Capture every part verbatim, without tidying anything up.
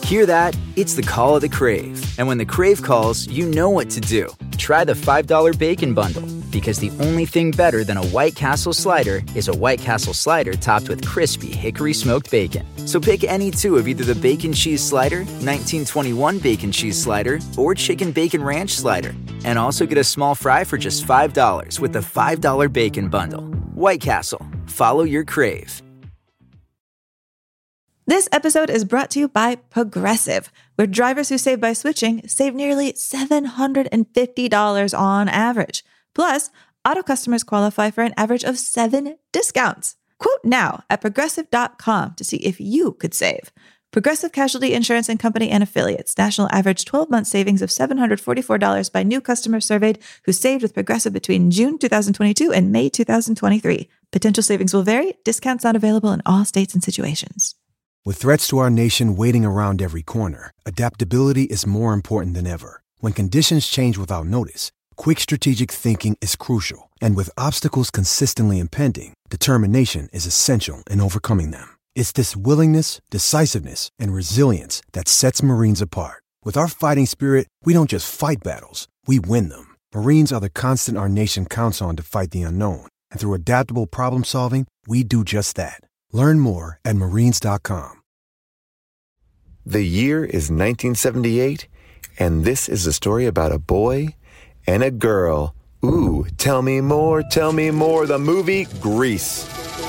Hear that? It's the call of the Crave. And when the Crave calls, you know what to do. Try the five dollar Bacon Bundle. Because the only thing better than a White Castle slider is a White Castle slider topped with crispy hickory smoked bacon. So pick any two of either the Bacon Cheese Slider, nineteen twenty-one Bacon Cheese Slider, or Chicken Bacon Ranch Slider. And also get a small fry for just five dollars with the five dollar Bacon Bundle. White Castle. Follow your crave. This episode is brought to you by Progressive, where drivers who save by switching save nearly seven hundred fifty dollars on average. Plus, auto customers qualify for an average of seven discounts. Quote now at progressive dot com to see if you could save. Progressive Casualty Insurance and Company and Affiliates. National average twelve-month savings of seven hundred forty-four dollars by new customers surveyed who saved with Progressive between June twenty twenty-two and May twenty twenty-three. Potential savings will vary. Discounts not available in all states and situations. With threats to our nation waiting around every corner, adaptability is more important than ever. When conditions change without notice, quick strategic thinking is crucial. And with obstacles consistently impending, determination is essential in overcoming them. It's this willingness, decisiveness, and resilience that sets Marines apart. With our fighting spirit, we don't just fight battles, we win them. Marines are the constant our nation counts on to fight the unknown. And through adaptable problem solving, we do just that. Learn more at marines dot com. The year is nineteen seventy-eight, and this is a story about a boy and a girl. Ooh, tell me more, tell me more. The movie Grease.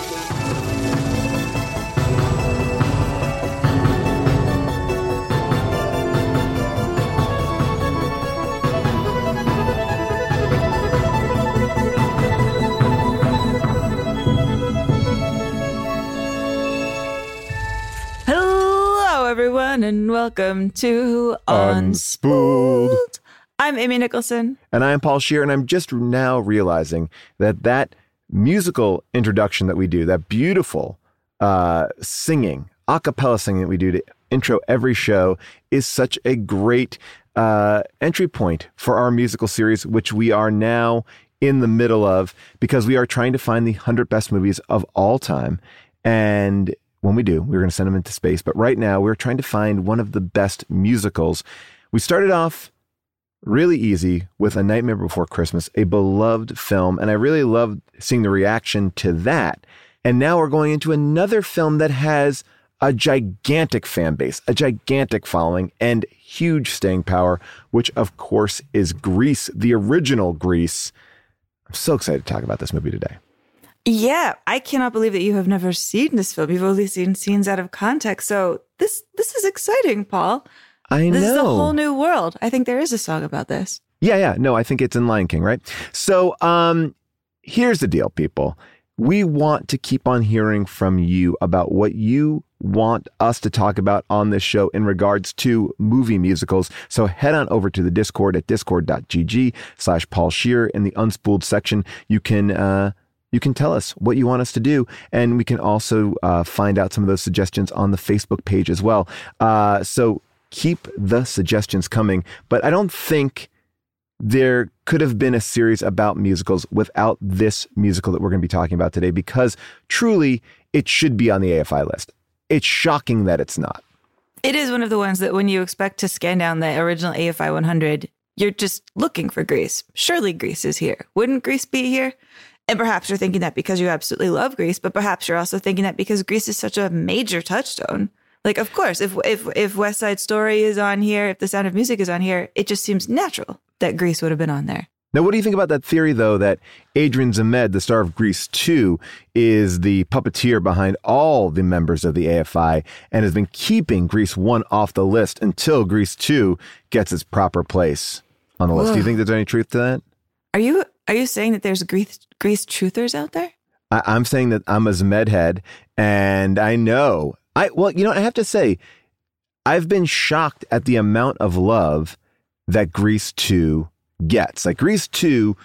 Everyone, and welcome to Unspooled. Unspooled. I'm Amy Nicholson. And I'm Paul Scheer, and I'm just now realizing that that musical introduction that we do, that beautiful uh, singing, a cappella singing that we do to intro every show is such a great uh, entry point for our musical series, which we are now in the middle of, because we are trying to find the one hundred best movies of all time. And when we do, we're going to send them into space. But right now, we're trying to find one of the best musicals. We started off really easy with A Nightmare Before Christmas, a beloved film. And I really loved seeing the reaction to that. And now we're going into another film that has a gigantic fan base, a gigantic following, and huge staying power, which, of course, is Grease, the original Grease. I'm so excited to talk about this movie today. Yeah, I cannot believe that you have never seen this film. You've only seen scenes out of context. So this this is exciting, Paul. I know. This is a whole new world. I think there is a song about this. Yeah, yeah. No, I think it's in Lion King, right? So um, here's the deal, people. We want to keep on hearing from you about what you want us to talk about on this show in regards to movie musicals. So head on over to the Discord at discord.gg slash Paul Scheer. In the Unspooled section, you can... Uh, You can tell us what you want us to do, and we can also uh, find out some of those suggestions on the Facebook page as well. Uh, so keep the suggestions coming, but I don't think there could have been a series about musicals without this musical that we're going to be talking about today, because truly it should be on the A F I list. It's shocking that it's not. It is one of the ones that when you expect to scan down the original A F I one hundred, you're just looking for Grease. Surely Grease is here. Wouldn't Grease be here? And perhaps you're thinking that because you absolutely love Grease, but perhaps you're also thinking that because Grease is such a major touchstone. Like, of course, if if if West Side Story is on here, if The Sound of Music is on here, it just seems natural that Grease would have been on there. Now, what do you think about that theory, though, that Adrian Zmed, the star of Grease two, is the puppeteer behind all the members of the A F I and has been keeping Grease one off the list until Grease two gets its proper place on the list? Ugh. Do you think there's any truth to that? Are you are you saying that there's Grease, Grease truthers out there? I, I'm saying that I'm a Zmed head, and I know. I Well, you know, I have to say, I've been shocked at the amount of love that Grease two gets. Like, Grease two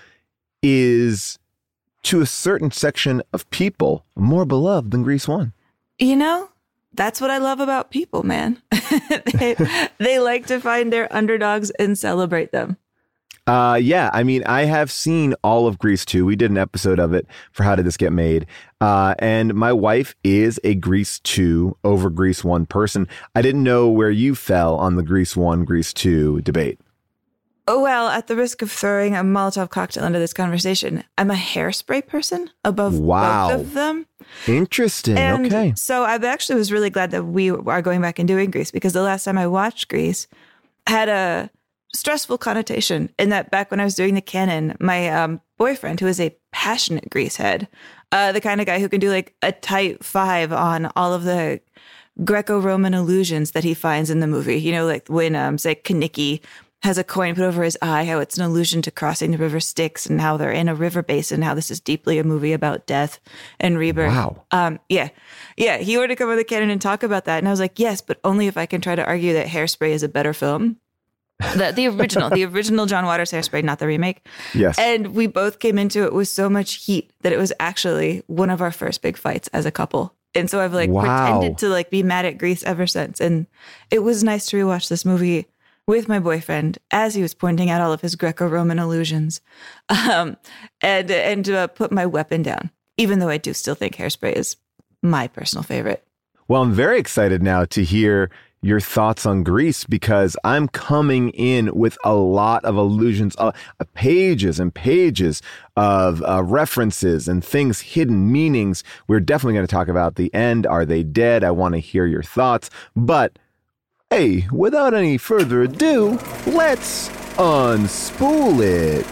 is, to a certain section of people, more beloved than Grease one. You know, that's what I love about people, man. they, they like to find their underdogs and celebrate them. Uh, yeah, I mean, I have seen all of Grease two. We did an episode of it for How Did This Get Made? Uh, and my wife is a Grease two over Grease one person. I didn't know where you fell on the Grease one, Grease two debate. Oh, well, at the risk of throwing a Molotov cocktail into this conversation, I'm a Hairspray person above wow. both of them. Interesting. And okay. So I actually was really glad that we are going back and doing Grease, because the last time I watched Grease had a stressful connotation in that back when I was doing the canon, my um, boyfriend, who is a passionate Grease head, uh, the kind of guy who can do like a tight five on all of the Greco-Roman allusions that he finds in the movie. You know, like when, um, say, Kanicki has a coin put over his eye, how it's an allusion to crossing the river Styx and how they're in a river basin, how this is deeply a movie about death and rebirth. Wow. Um, yeah. Yeah. He wanted to come on the canon and talk about that. And I was like, yes, but only if I can try to argue that Hairspray is a better film. The, the original, the original John Waters Hairspray, not the remake. Yes. And we both came into it with so much heat that it was actually one of our first big fights as a couple. And so I've like wow. pretended to like be mad at Grease ever since. And it was nice to rewatch this movie with my boyfriend as he was pointing out all of his Greco-Roman allusions, um, and and uh, put my weapon down, even though I do still think Hairspray is my personal favorite. Well, I'm very excited now to hear your thoughts on Grease, because I'm coming in with a lot of allusions, uh, pages and pages of uh, references and things, hidden meanings. We're definitely going to talk about the end. Are they dead? I want to hear your thoughts. But hey, without any further ado, let's unspool it.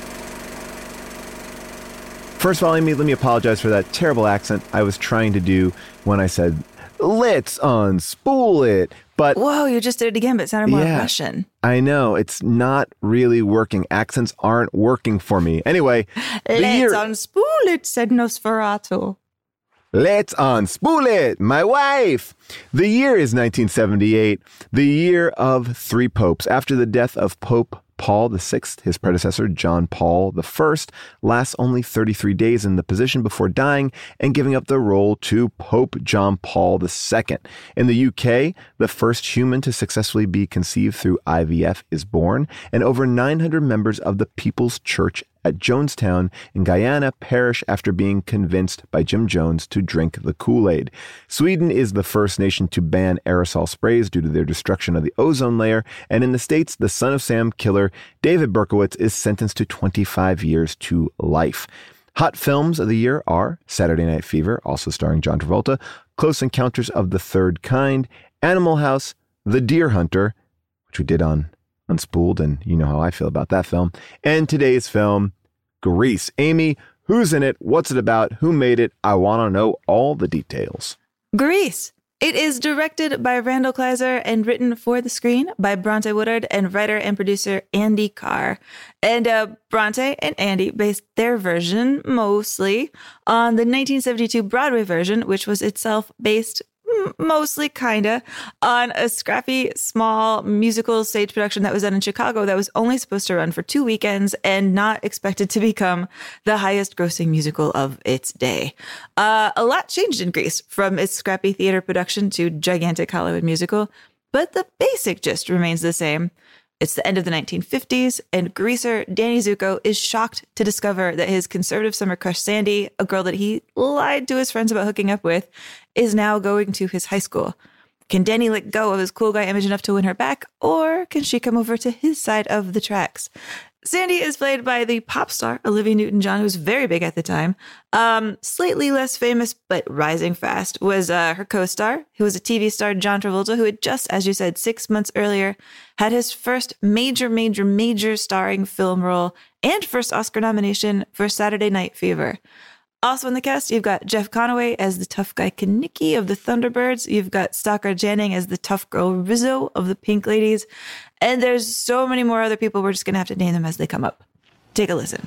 First of all, let me, let me apologize for that terrible accent I was trying to do when I said, let's unspool it. But whoa, you just did it again, but it sounded more yeah, Russian. I know, it's not really working. Accents aren't working for me. Anyway, the let's year... unspool it, said Nosferatu. Let's unspool it, my wife. The year is nineteen seventy-eight, the year of three popes. After the death of Pope Paul the Sixth, his predecessor, John Paul the First, lasts only thirty-three days in the position before dying and giving up the role to Pope John Paul the Second. In the U K, the first human to successfully be conceived through I V F is born, and over nine hundred members of the People's Church at Jonestown in Guyana perish after being convinced by Jim Jones to drink the Kool-Aid. Sweden is the first nation to ban aerosol sprays due to their destruction of the ozone layer, and in the States, the Son of Sam killer David Berkowitz is sentenced to twenty-five years to life. Hot films of the year are Saturday Night Fever, also starring John Travolta, Close Encounters of the Third Kind, Animal House, The Deer Hunter, which we did on Unspooled, and you know how I feel about that film, and today's film, Grease. Amy, who's in it? What's it about? Who made it? I want to know all the details. Grease. It is directed by Randall Kleiser and written for the screen by Bronte Woodard and writer and producer Andy Carr. And uh, Bronte and Andy based their version mostly on the nineteen seventy-two Broadway version, which was itself based mostly kinda on a scrappy small musical stage production that was done in Chicago that was only supposed to run for two weekends and not expected to become the highest grossing musical of its day. Uh, a lot changed in Grease from its scrappy theater production to gigantic Hollywood musical, but the basic gist remains the same. It's the end of the nineteen fifties, and greaser Danny Zuko is shocked to discover that his conservative summer crush Sandy, a girl that he lied to his friends about hooking up with, is now going to his high school. Can Danny let go of his cool guy image enough to win her back, or can she come over to his side of the tracks? Sandy is played by the pop star Olivia Newton-John, who was very big at the time. Um, slightly less famous, but rising fast, was uh, her co-star, who was a T V star, John Travolta, who had just, as you said, six months earlier, had his first major, major, major starring film role and first Oscar nomination for Saturday Night Fever. Also in the cast, you've got Jeff Conaway as the tough guy Kanicki of the Thunderbirds. You've got Stockard Channing as the tough girl Rizzo of the Pink Ladies. And there's so many more other people. We're just going to have to name them as they come up. Take a listen.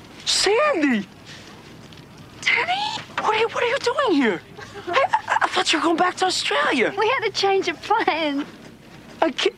Sandy! Danny? What are you, what are you doing here? I, I thought you were going back to Australia. We had a change of plans. I can't...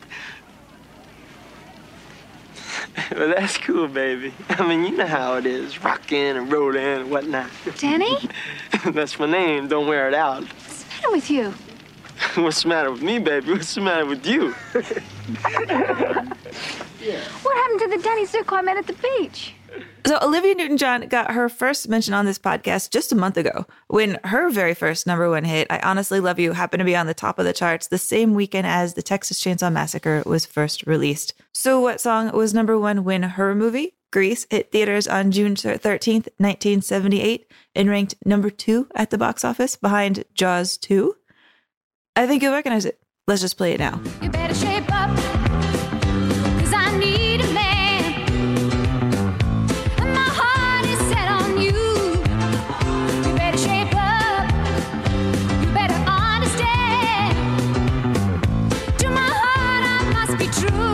Well, that's cool, baby. I mean, you know how it is. Rockin' and rollin' and whatnot. Danny? That's my name. Don't wear it out. What's the matter with you? What's the matter with me, baby? What's the matter with you? What happened to the Danny Zuko I met at the beach? So Olivia Newton-John got her first mention on this podcast just a month ago when her very first number one hit, I Honestly Love You, happened to be on the top of the charts the same weekend as the Texas Chainsaw Massacre was first released. So what song was number one when her movie, Grease, hit theaters on June thirteenth, nineteen seventy-eight, and ranked number two at the box office behind Jaws two? I think you'll recognize it. Let's just play it now. You better shape up, 'cause I need a man. And my heart is set on you. You better shape up, you better understand. To my heart I must be true.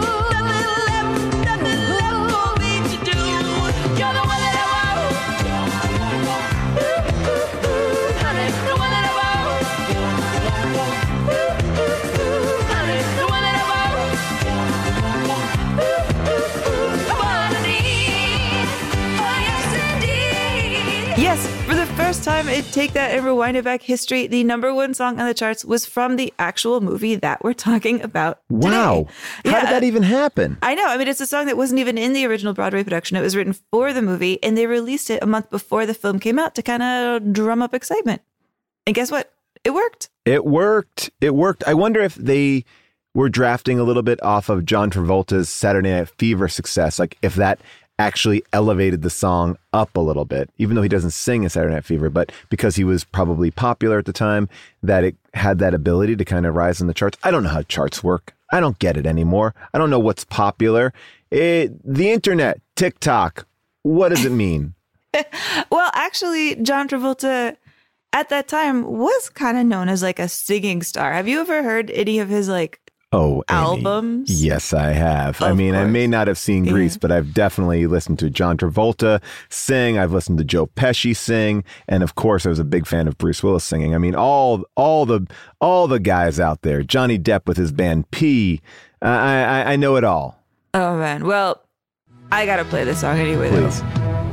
Yes, for the first time in Take That and Rewind It Back history, the number one song on the charts was from the actual movie that we're talking about today. Wow. How Yeah, did that even happen? I know. I mean, it's a song that wasn't even in the original Broadway production. It was written for the movie, and they released it a month before the film came out to kind of drum up excitement. And guess what? It worked. It worked. It worked. I wonder if they were drafting a little bit off of John Travolta's Saturday Night Fever success, like if that actually elevated the song up a little bit, even though he doesn't sing in Saturday Night Fever, but because he was probably popular at the time, that it had that ability to kind of rise in the charts. I don't know how charts work. I don't get it anymore. I don't know what's popular. It, the internet, TikTok, what does it mean? Well, actually, John Travolta at that time was kind of known as like a singing star. Have you ever heard any of his like Oh, Amy. albums? Yes, I have. I Of mean, I course. may not have seen Grease, Yeah. but I've definitely listened to John Travolta sing. I've listened to Joe Pesci sing, and of course, I was a big fan of Bruce Willis singing. I mean, all all the all the guys out there. Johnny Depp with his band P. I I, I know it all. Oh, man. Well, I got to play this song anyway, though. Please.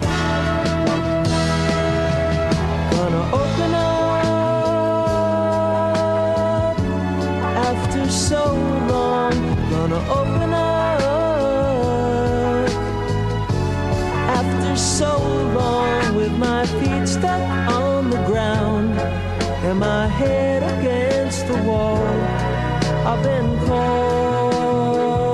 Gonna open up after so long. Gonna open up after so long with my feet stuck on the ground and my head against the wall. I've been called.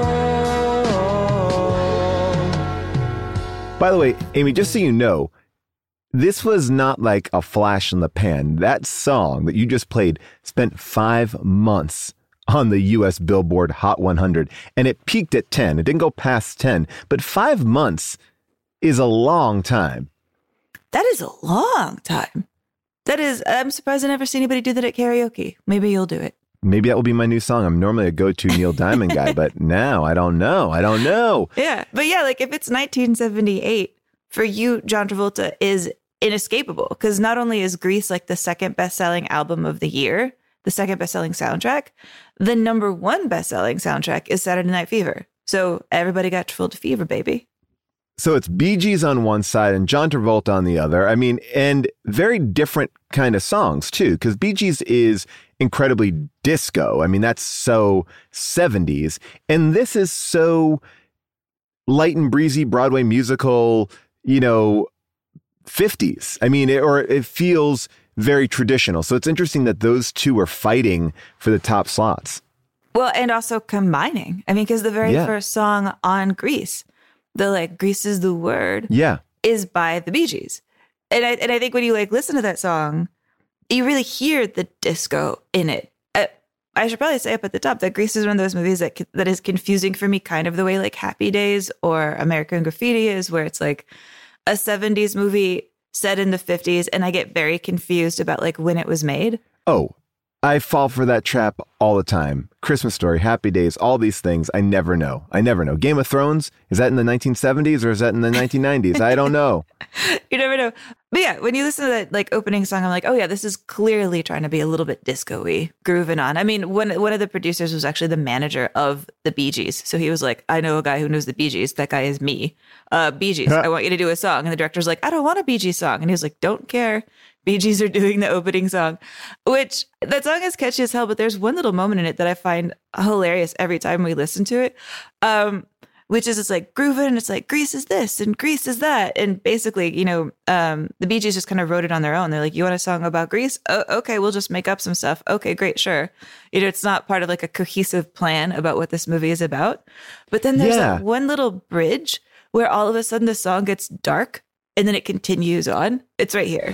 By the way, Amy, just so you know, this was not like a flash in the pan. That song that you just played spent five months on the U S Billboard Hot one hundred, and it peaked at ten. It didn't go past ten, but five months is a long time. That is a long time. That is, I'm surprised I never see anybody do that at karaoke. Maybe you'll do it. Maybe that will be my new song. I'm normally a go-to Neil Diamond guy, but now I don't know. I don't know. Yeah. But yeah, like if it's nineteen seventy-eight, for you, John Travolta is inescapable because not only is Grease like the second best-selling album of the year, the second best-selling soundtrack, the number one best-selling soundtrack is Saturday Night Fever. So everybody got Travolta fever, baby. So it's Bee Gees on one side and John Travolta on the other. I mean, and very different kind of songs too, because Bee Gees is incredibly disco. I mean, that's so seventies. And this is so light and breezy Broadway musical, you know, fifties. I mean, it, or it feels very traditional. So it's interesting that those two are fighting for the top slots. Well, and also combining. I mean, because the very Yeah. first song on Grease, the like Grease is the word, Yeah. is by the Bee Gees. And I, and I think when you like listen to that song, you really hear the disco in it. I, I should probably say up at the top that Grease is one of those movies that that is confusing for me, kind of the way like Happy Days or American Graffiti is, where it's like a seventies movie set in the fifties, and I get very confused about like when it was made. Oh, I fall for that trap all the time. Christmas Story, Happy Days, all these things. I never know. I never know. Game of Thrones, is that in the nineteen seventies or is that in the nineteen nineties? I don't know. You never know. But yeah, when you listen to that like opening song, I'm like, oh yeah, this is clearly trying to be a little bit disco-y, grooving on. I mean, one one of the producers was actually the manager of the Bee Gees. So he was like, I know a guy who knows the Bee Gees. That guy is me. Uh, Bee Gees, I want you to do a song. And the director's like, I don't want a Bee Gees song. And he was like, don't care. Bee Gees are doing the opening song, which that song is catchy as hell. But there's one little moment in it that I find hilarious every time we listen to it. Um, which is it's like grooving and it's like Grease is this and Grease is that. And basically, you know, um, the Bee Gees just kind of wrote it on their own. They're like, you want a song about Grease? Oh, okay, we'll just make up some stuff. Okay, great, sure. You know, it's not part of like a cohesive plan about what this movie is about. But then there's Yeah. that one little bridge where all of a sudden the song gets dark and then it continues on. It's right here.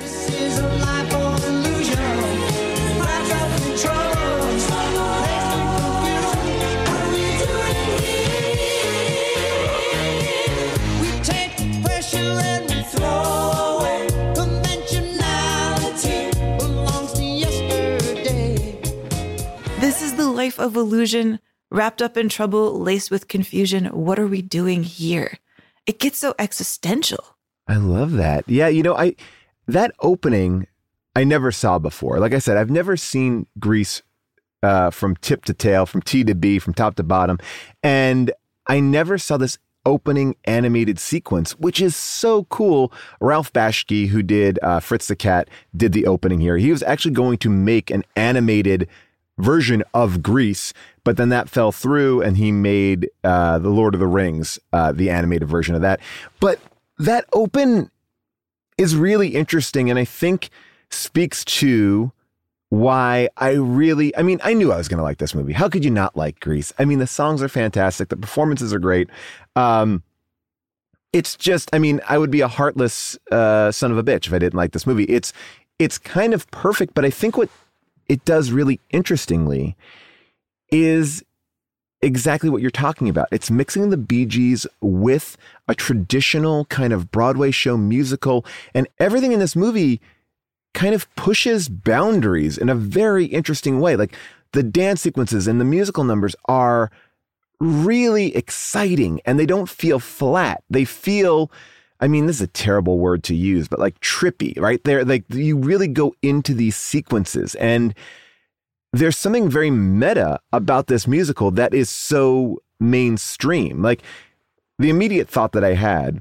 This is the life of illusion, wrapped up in trouble, laced with confusion. What are we doing here? It gets so existential. I love that. Yeah, you know, I that opening I never saw before. Like I said, I've never seen Grease uh, from tip to tail, from T to B, from top to bottom. And I never saw this opening animated sequence, which is so cool. Ralph Bashke, who did uh, Fritz the Cat, did the opening here. He was actually going to make an animated version of Grease, but then that fell through and he made uh, The Lord of the Rings, uh, the animated version of that. But that open is really interesting and I think speaks to why I really, I mean, I knew I was going to like this movie. How could you not like Grease? I mean, the songs are fantastic. The performances are great. Um, it's just, I mean, I would be a heartless uh, son of a bitch if I didn't like this movie. It's, it's kind of perfect, but I think what it does really interestingly is exactly what you're talking about. It's mixing the Bee Gees with a traditional kind of Broadway show musical, and everything in this movie kind of pushes boundaries in a very interesting way. Like the dance sequences and the musical numbers are really exciting and they don't feel flat. They feel, I mean, this is a terrible word to use, but like trippy, right? They're like, you really go into these sequences and there's something very meta about this musical that is so mainstream. Like the immediate thought that I had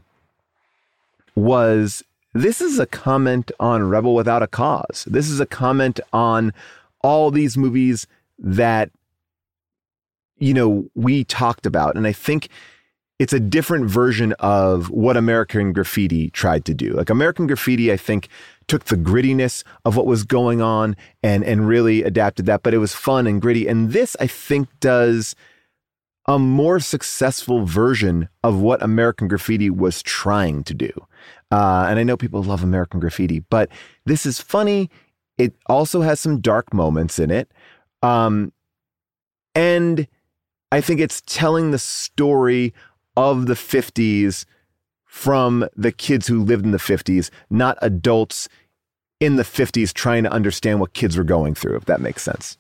was, this is a comment on Rebel Without a Cause. This is a comment on all these movies that, you know, we talked about. And I think it's a different version of what American Graffiti tried to do. Like American Graffiti, I think, took the grittiness of what was going on and, and really adapted that, but it was fun and gritty. And this, I think, does a more successful version of what American Graffiti was trying to do. Uh, and I know people love American Graffiti, but this is funny. It also has some dark moments in it. Um, and I think it's telling the story of the fifties from the kids who lived in the fifties, not adults in the fifties trying to understand what kids were going through, if that makes sense.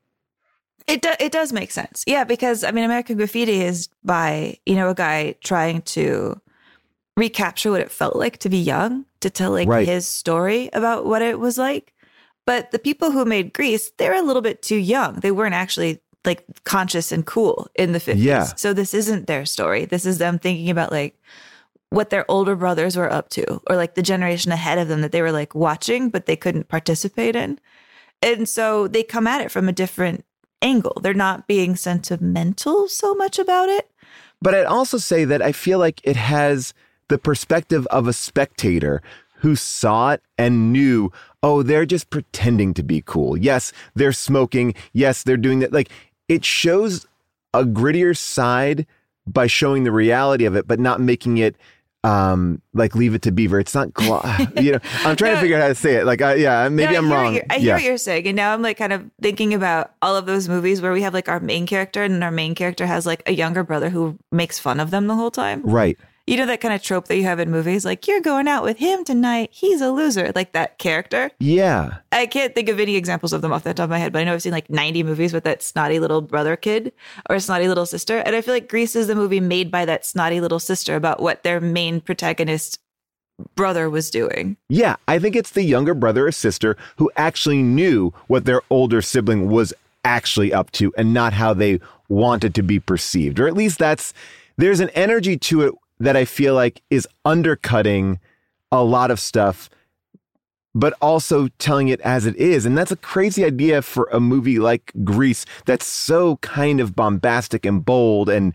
It do, it does make sense. Yeah, because I mean, American Graffiti is by, you know, a guy trying to recapture what it felt like to be young, to tell like Right. his story about what it was like. But the people who made Grease, they're a little bit too young. They weren't actually like conscious and cool in the fifties. Yeah. So this isn't their story. This is them thinking about like what their older brothers were up to, or like the generation ahead of them that they were like watching, but they couldn't participate in. And so they come at it from a different angle. They're not being sentimental so much about it. But I'd also say that I feel like it has the perspective of a spectator who saw it and knew, oh, they're just pretending to be cool. Yes, they're smoking. Yes, they're doing that. Like, it shows a grittier side by showing the reality of it, but not making it um, like Leave It to Beaver. It's not, glo- you know, I'm trying No. to figure out how to say it. Like, I, yeah, maybe No, I I'm hear what wrong. you're- I hear yeah. what you're saying. And now I'm like kind of thinking about all of those movies where we have like our main character and our main character has like a younger brother who makes fun of them the whole time. Right. You know, that kind of trope that you have in movies, like you're going out with him tonight. He's a loser. Like that character. Yeah. I can't think of any examples of them off the top of my head, but I know I've seen like ninety movies with that snotty little brother kid or snotty little sister. And I feel like Grease is the movie made by that snotty little sister about what their main protagonist brother was doing. Yeah. I think it's the younger brother or sister who actually knew what their older sibling was actually up to and not how they wanted to be perceived. Or at least that's, there's an energy to it that I feel like is undercutting a lot of stuff, but also telling it as it is. And that's a crazy idea for a movie like Grease that's so kind of bombastic and bold. And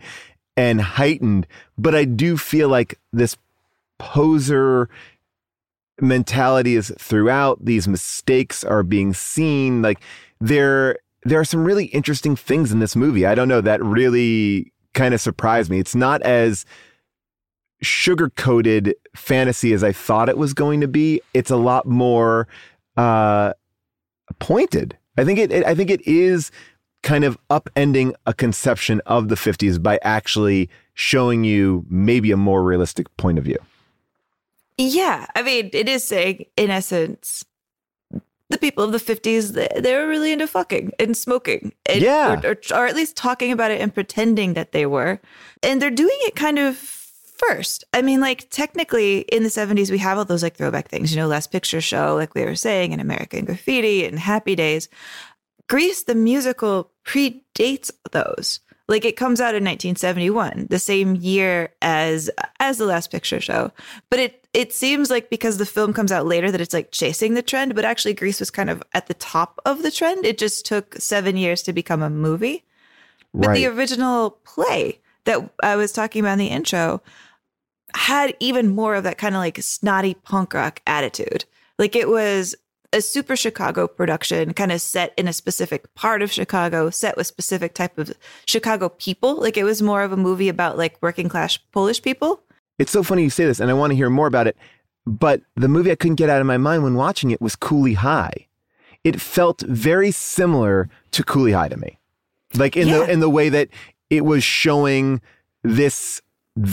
and heightened, but I do feel like this poser mentality is throughout. These mistakes are being seen. Like there, there are some really interesting things in this movie. I don't know, that really kind of surprised me. It's not as sugar-coated fantasy as I thought it was going to be. It's a lot more uh, pointed. I think it, it. I think it is kind of upending a conception of the fifties by actually showing you maybe a more realistic point of view. Yeah, I mean, it is saying, in essence, the people of the fifties, they, they were really into fucking and smoking. And, yeah. Or, or, or at least talking about it and pretending that they were. And they're doing it kind of first. I mean, like, technically, in the seventies, we have all those, like, throwback things. You know, Last Picture Show, like we were saying, and American Graffiti and Happy Days. Grease, the musical, predates those. Like, it comes out in nineteen seventy-one, the same year as as The Last Picture Show. But it it seems like because the film comes out later that it's like chasing the trend, but actually Grease was kind of at the top of the trend. It just took seven years to become a movie. But Right. the original play that I was talking about in the intro had even more of that kind of like snotty punk rock attitude. Like, it was a super Chicago production, kind of set in a specific part of Chicago, set with specific type of Chicago people. Like, it was more of a movie about like working class Polish people. It's so funny you say this, and I want to hear more about it. But the movie I couldn't get out of my mind when watching it was Cooley High. It felt very similar to Cooley High to me, like in Yeah. the in the way that it was showing this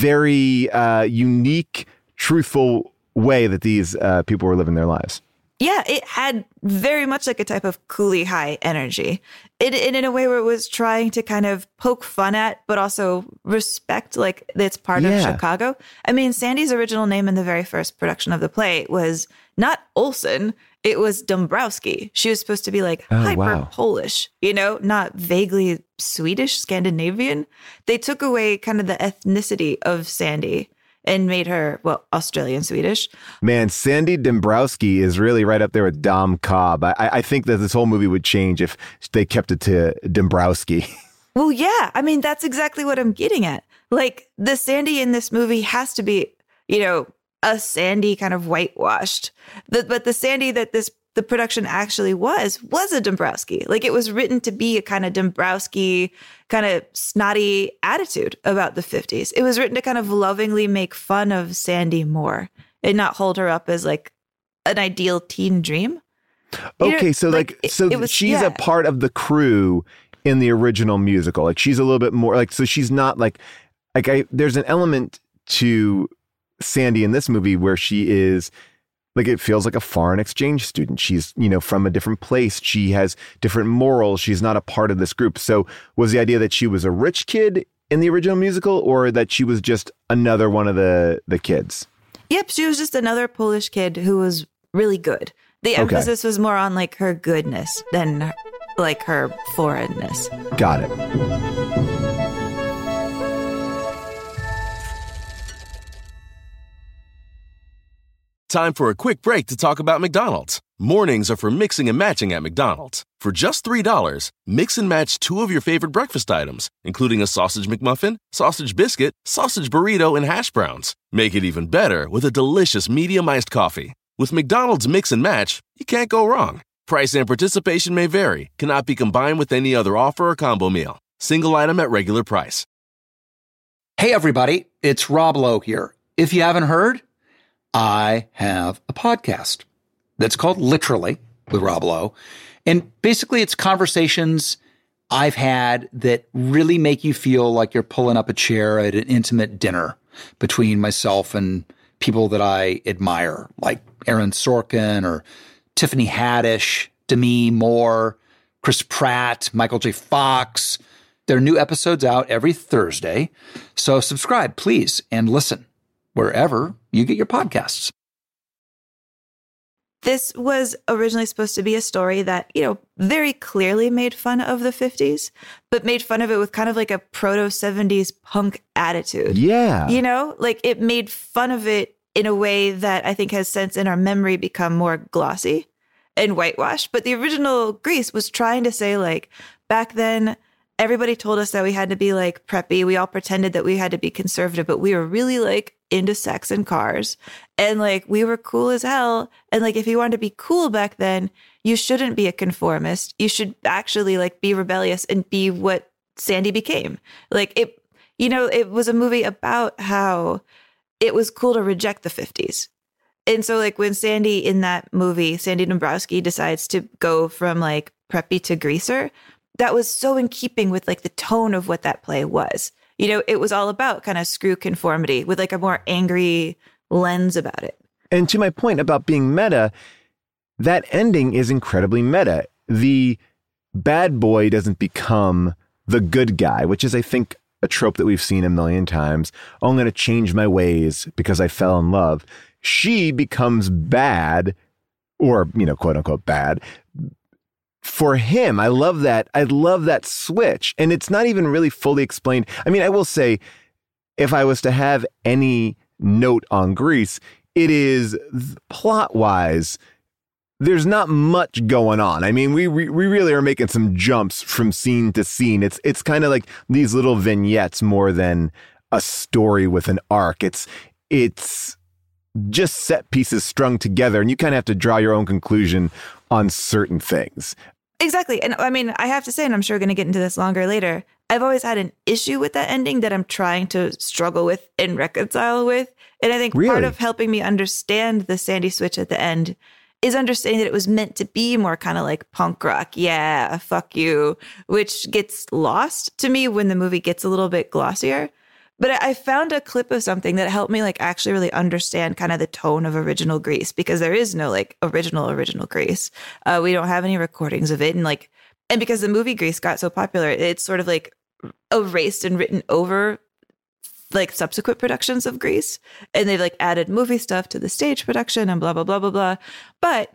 very uh, unique, truthful way that these uh, people were living their lives. Yeah, it had very much like a type of Cooley High energy. It, it in a way where it was trying to kind of poke fun at, but also respect, like, it's part Yeah. of Chicago. I mean, Sandy's original name in the very first production of the play was not Olsen, it was Dombrowski. She was supposed to be like Oh, hyper wow. Polish, you know, not vaguely Swedish, Scandinavian. They took away kind of the ethnicity of Sandy and made her, well, Australian Swedish. Man, Sandy Dombrowski is really right up there with Dom Cobb. I, I think that this whole movie would change if they kept it to Dombrowski. Well, yeah. I mean, that's exactly what I'm getting at. Like, the Sandy in this movie has to be, you know, a Sandy kind of whitewashed. The, but the Sandy that this the production actually was, was a Dombrowski. Like, it was written to be a kind of Dombrowski, kind of snotty attitude about the fifties. It was written to kind of lovingly make fun of Sandy Moore and not hold her up as like an ideal teen dream. You Okay, know, so like, it- so it was- she's yeah. a part of the crew in the original musical. Like, she's a little bit more like, so she's not like, like I, there's an element to Sandy in this movie where she is like, it feels like a foreign exchange student. She's, you know, from a different place. She has different morals. She's not a part of this group. So was the idea that she was a rich kid in the original musical, or that she was just another one of the, the kids? Yep, she was just another Polish kid who was really good. The Okay. emphasis was more on like her goodness than like her foreignness. Got it. Time for a quick break to talk about McDonald's. Mornings are for mixing and matching at McDonald's. For just three dollars, mix and match two of your favorite breakfast items, including a sausage McMuffin, sausage biscuit, sausage burrito, and hash browns. Make it even better with a delicious medium iced coffee. With McDonald's Mix and Match, you can't go wrong. Price and participation may vary, cannot be combined with any other offer or combo meal. Single item at regular price. Hey, everybody, it's Rob Lowe here. If you haven't heard, I have a podcast that's called Literally with Rob Lowe. And basically, it's conversations I've had that really make you feel like you're pulling up a chair at an intimate dinner between myself and people that I admire, like Aaron Sorkin or Tiffany Haddish, Demi Moore, Chris Pratt, Michael J. Fox. There are new episodes out every Thursday. So subscribe, please, and listen wherever you get your podcasts. This was originally supposed to be a story that, you know, very clearly made fun of the fifties, but made fun of it with kind of like a proto-seventies punk attitude. Yeah. You know, like it made fun of it in a way that I think has since in our memory become more glossy and whitewashed. But the original Grease was trying to say, like, back then, everybody told us that we had to be like preppy. We all pretended that we had to be conservative, but we were really like into sex and cars. And like we were cool as hell. And like if you wanted to be cool back then, you shouldn't be a conformist. You should actually like be rebellious and be what Sandy became. Like it, you know, it was a movie about how it was cool to reject the fifties. And so like when Sandy in that movie, Sandy Dombrowski decides to go from like preppy to greaser, that was so in keeping with like the tone of what that play was. You know, it was all about kind of screw conformity with like a more angry lens about it. And to my point about being meta, that ending is incredibly meta. The bad boy doesn't become the good guy, which is, I think, a trope that we've seen a million times. Oh, I'm going to change my ways because I fell in love. She becomes bad, or, you know, quote unquote bad, for him. I love that. I love that switch. And it's not even really fully explained. I mean, I will say, if I was to have any note on Grease, it is plot wise, there's not much going on. I mean, we we, we really are making some jumps from scene to scene. It's it's kind of like these little vignettes more than a story with an arc. It's it's just set pieces strung together, and you kind of have to draw your own conclusion on certain things. Exactly. And I mean, I have to say, and I'm sure we're going to get into this longer later, I've always had an issue with that ending that I'm trying to struggle with and reconcile with. And I think really? part of helping me understand the Sandy switch at the end is understanding that it was meant to be more kind of like punk rock. Yeah, fuck you, which gets lost to me when the movie gets a little bit glossier. But I found a clip of something that helped me like actually really understand kind of the tone of original Grease, because there is no like original, original Grease. Uh, we don't have any recordings of it. And like, and because the movie Grease got so popular, it's sort of like erased and written over like subsequent productions of Grease. And they've like added movie stuff to the stage production and blah, blah, blah, blah, blah. But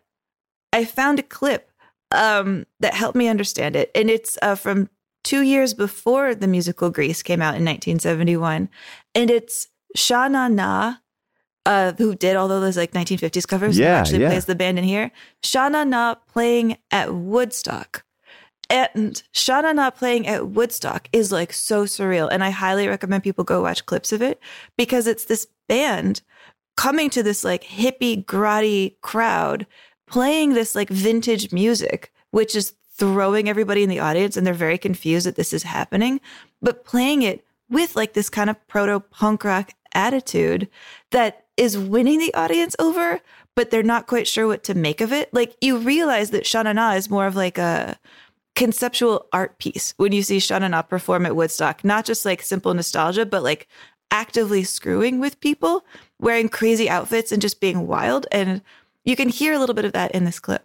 I found a clip um, that helped me understand it. And it's uh, from two years before the musical Grease came out in nineteen seventy-one. And it's Sha Na Na, uh, who did all those like nineteen fifties covers, yeah, who actually yeah. plays the band in here. Sha Na Na playing at Woodstock. And Sha Na Na playing at Woodstock is like so surreal. And I highly recommend people go watch clips of it, because it's this band coming to this like hippie, grotty crowd playing this like vintage music, which is throwing everybody in the audience, and they're very confused that this is happening, but playing it with like this kind of proto punk rock attitude that is winning the audience over, but they're not quite sure what to make of it. Like you realize that Sha Na Na is more of like a conceptual art piece when you see Sha Na Na perform at Woodstock, not just like simple nostalgia, but like actively screwing with people, wearing crazy outfits and just being wild. And you can hear a little bit of that in this clip.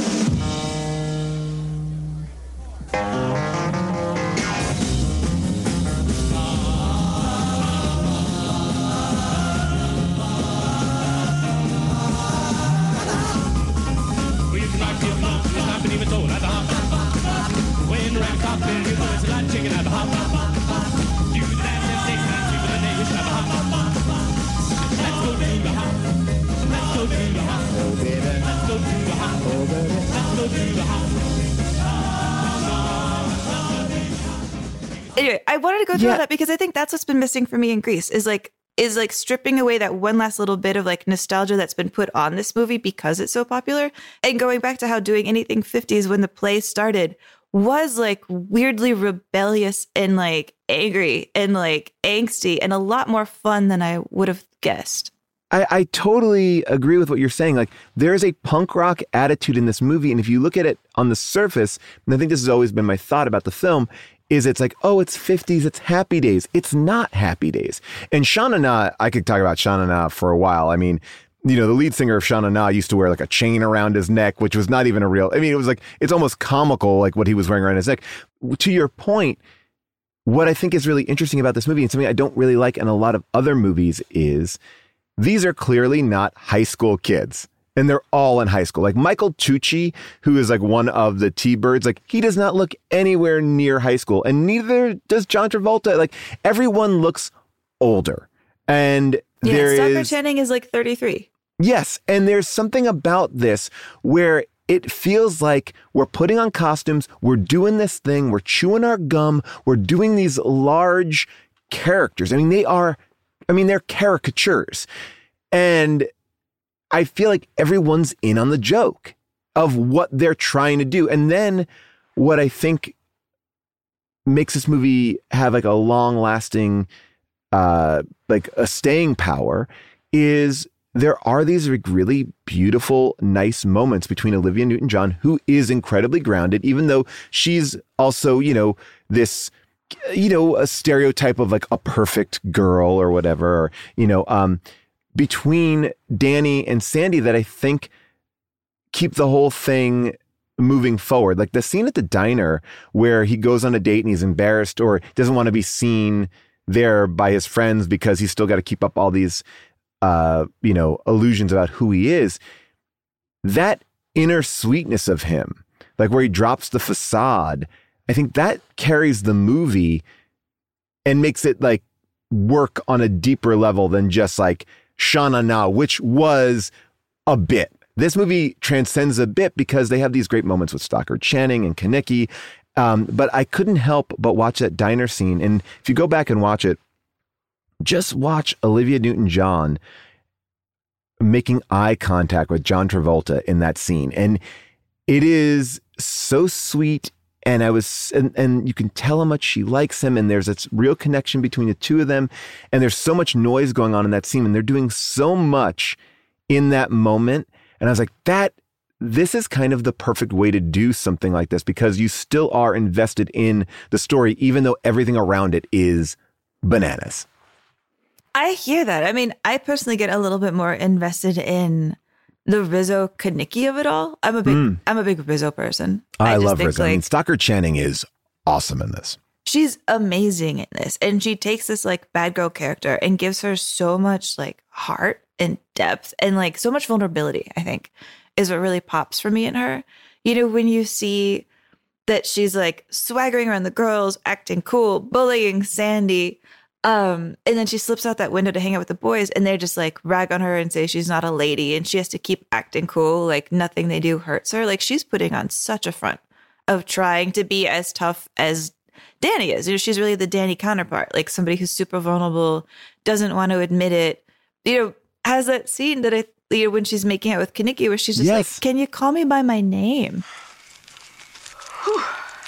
Anyway, I wanted to go through Yeah. all that because I think that's what's been missing for me in Grease is like is like stripping away that one last little bit of like nostalgia that's been put on this movie because it's so popular, and going back to how Doing Anything fifties when the play started was like weirdly rebellious and like angry and like angsty and a lot more fun than I would have guessed. I, I totally agree with what you're saying. Like, there's a punk rock attitude in this movie. And if you look at it on the surface, and I think this has always been my thought about the film, is it's like, oh, it's fifties, it's Happy Days. It's not Happy Days. And Sha Na Na, I could talk about Sha Na Na for a while. I mean, you know, the lead singer of Sha Na Na used to wear like a chain around his neck, which was not even a real, I mean, it was like, it's almost comical, like what he was wearing around his neck. To your point, what I think is really interesting about this movie, and something I don't really like in a lot of other movies, is these are clearly not high school kids. And they're all in high school. Like Michael Tucci, who is like one of the T-Birds, like he does not look anywhere near high school. And neither does John Travolta. Like everyone looks older. And yeah, there Stockard is... Channing is like thirty-three. Yes. And there's something about this where it feels like we're putting on costumes, we're doing this thing, we're chewing our gum, we're doing these large characters. I mean, they are, I mean, they're caricatures. And I feel like everyone's in on the joke of what they're trying to do. And then what I think makes this movie have like a long lasting, uh, like a staying power is there are these really beautiful, nice moments between Olivia Newton-John, who is incredibly grounded, even though she's also, you know, this, you know, a stereotype of like a perfect girl or whatever, or, you know, um, between Danny and Sandy that I think keep the whole thing moving forward. Like the scene at the diner where he goes on a date and he's embarrassed or doesn't want to be seen there by his friends because he's still got to keep up all these, uh, you know, illusions about who he is. That inner sweetness of him, like where he drops the facade, I think that carries the movie and makes it like work on a deeper level than just like Sha Na Na, which was a bit. This movie transcends a bit because they have these great moments with Stockard Channing and Kenickie. Um, but I couldn't help but watch that diner scene. And if you go back and watch it, just watch Olivia Newton-John making eye contact with John Travolta in that scene. And it is so sweet. And I was, and, and you can tell how much she likes him. And there's this real connection between the two of them. And there's so much noise going on in that scene. And they're doing so much in that moment. And I was like, that, this is kind of the perfect way to do something like this because you still are invested in the story, even though everything around it is bananas. I hear that. I mean, I personally get a little bit more invested in the Rizzo Kenickie of it all. I'm a big, mm. I'm a big Rizzo person. I, I love think, Rizzo. Like, I mean, Stockard Channing is awesome in this. She's amazing in this. And she takes this like bad girl character and gives her so much like heart and depth and like so much vulnerability, I think, is what really pops for me in her. You know, when you see that she's like swaggering around the girls, acting cool, bullying Sandy, um, and then she slips out that window to hang out with the boys and they're just like rag on her and say she's not a lady and she has to keep acting cool, like nothing they do hurts her. Like she's putting on such a front of trying to be as tough as Danny is. You know, she's really the Danny counterpart, like somebody who's super vulnerable, doesn't want to admit it, you know, has that scene that I, you know, when she's making out with Kenickie where she's just yes. like, can you call me by my name? Whew.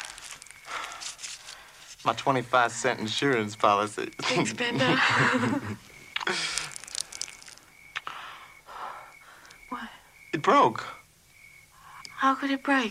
My twenty-five cent insurance policy. Thanks, Bender. What? It broke. How could it break?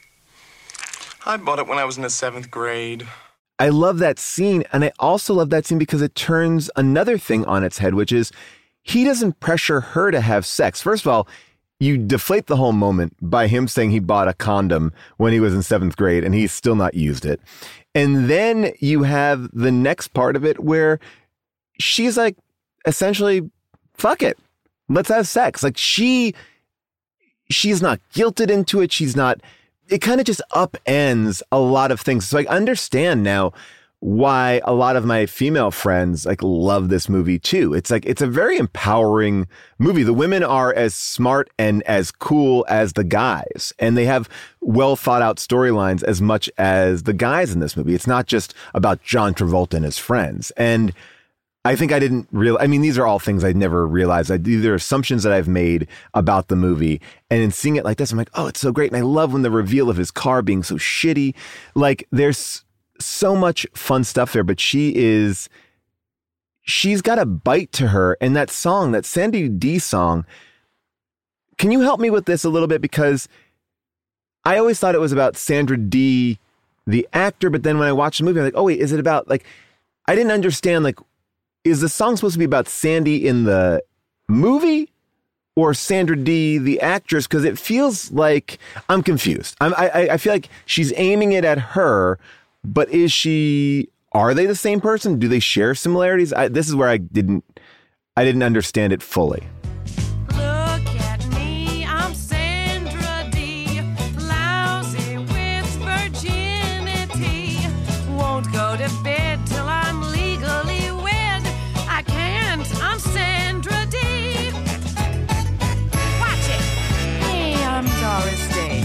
I bought it when I was in the seventh grade. I love that scene. And I also love that scene because it turns another thing on its head, which is he doesn't pressure her to have sex. First of all, you deflate the whole moment by him saying he bought a condom when he was in seventh grade and he's still not used it. And then you have the next part of it where she's like, essentially, fuck it. Let's have sex. Like she, she's not guilted into it. She's not, it kind of just upends a lot of things. So I understand now why a lot of my female friends like love this movie too. It's like, it's a very empowering movie. The women are as smart and as cool as the guys, and they have well thought out storylines as much as the guys in this movie. It's not just about John Travolta and his friends. And I think I didn't realize, I mean, these are all things I'd never realized. I, these are assumptions that I've made about the movie. And in seeing it like this, I'm like, oh, it's so great. And I love when the reveal of his car being so shitty, like there's so much fun stuff there, but she is, she's got a bite to her. And that song, that Sandy D song, can you help me with this a little bit? Because I always thought it was about Sandra Dee, the actor. But then when I watched the movie, I'm like, oh wait, is it about like, I didn't understand, like, is the song supposed to be about Sandy in the movie or Sandra Dee, the actress? Because it feels like I'm confused. I'm, I, I feel like she's aiming it at her, but is she, are they the same person? Do they share similarities? I, this is where I didn't, I didn't understand it fully. Look at me, I'm Sandra Dee, lousy with virginity. Won't go to bed till I'm legally wed. I can't, I'm Sandra Dee. Watch it. Hey, I'm Doris Day.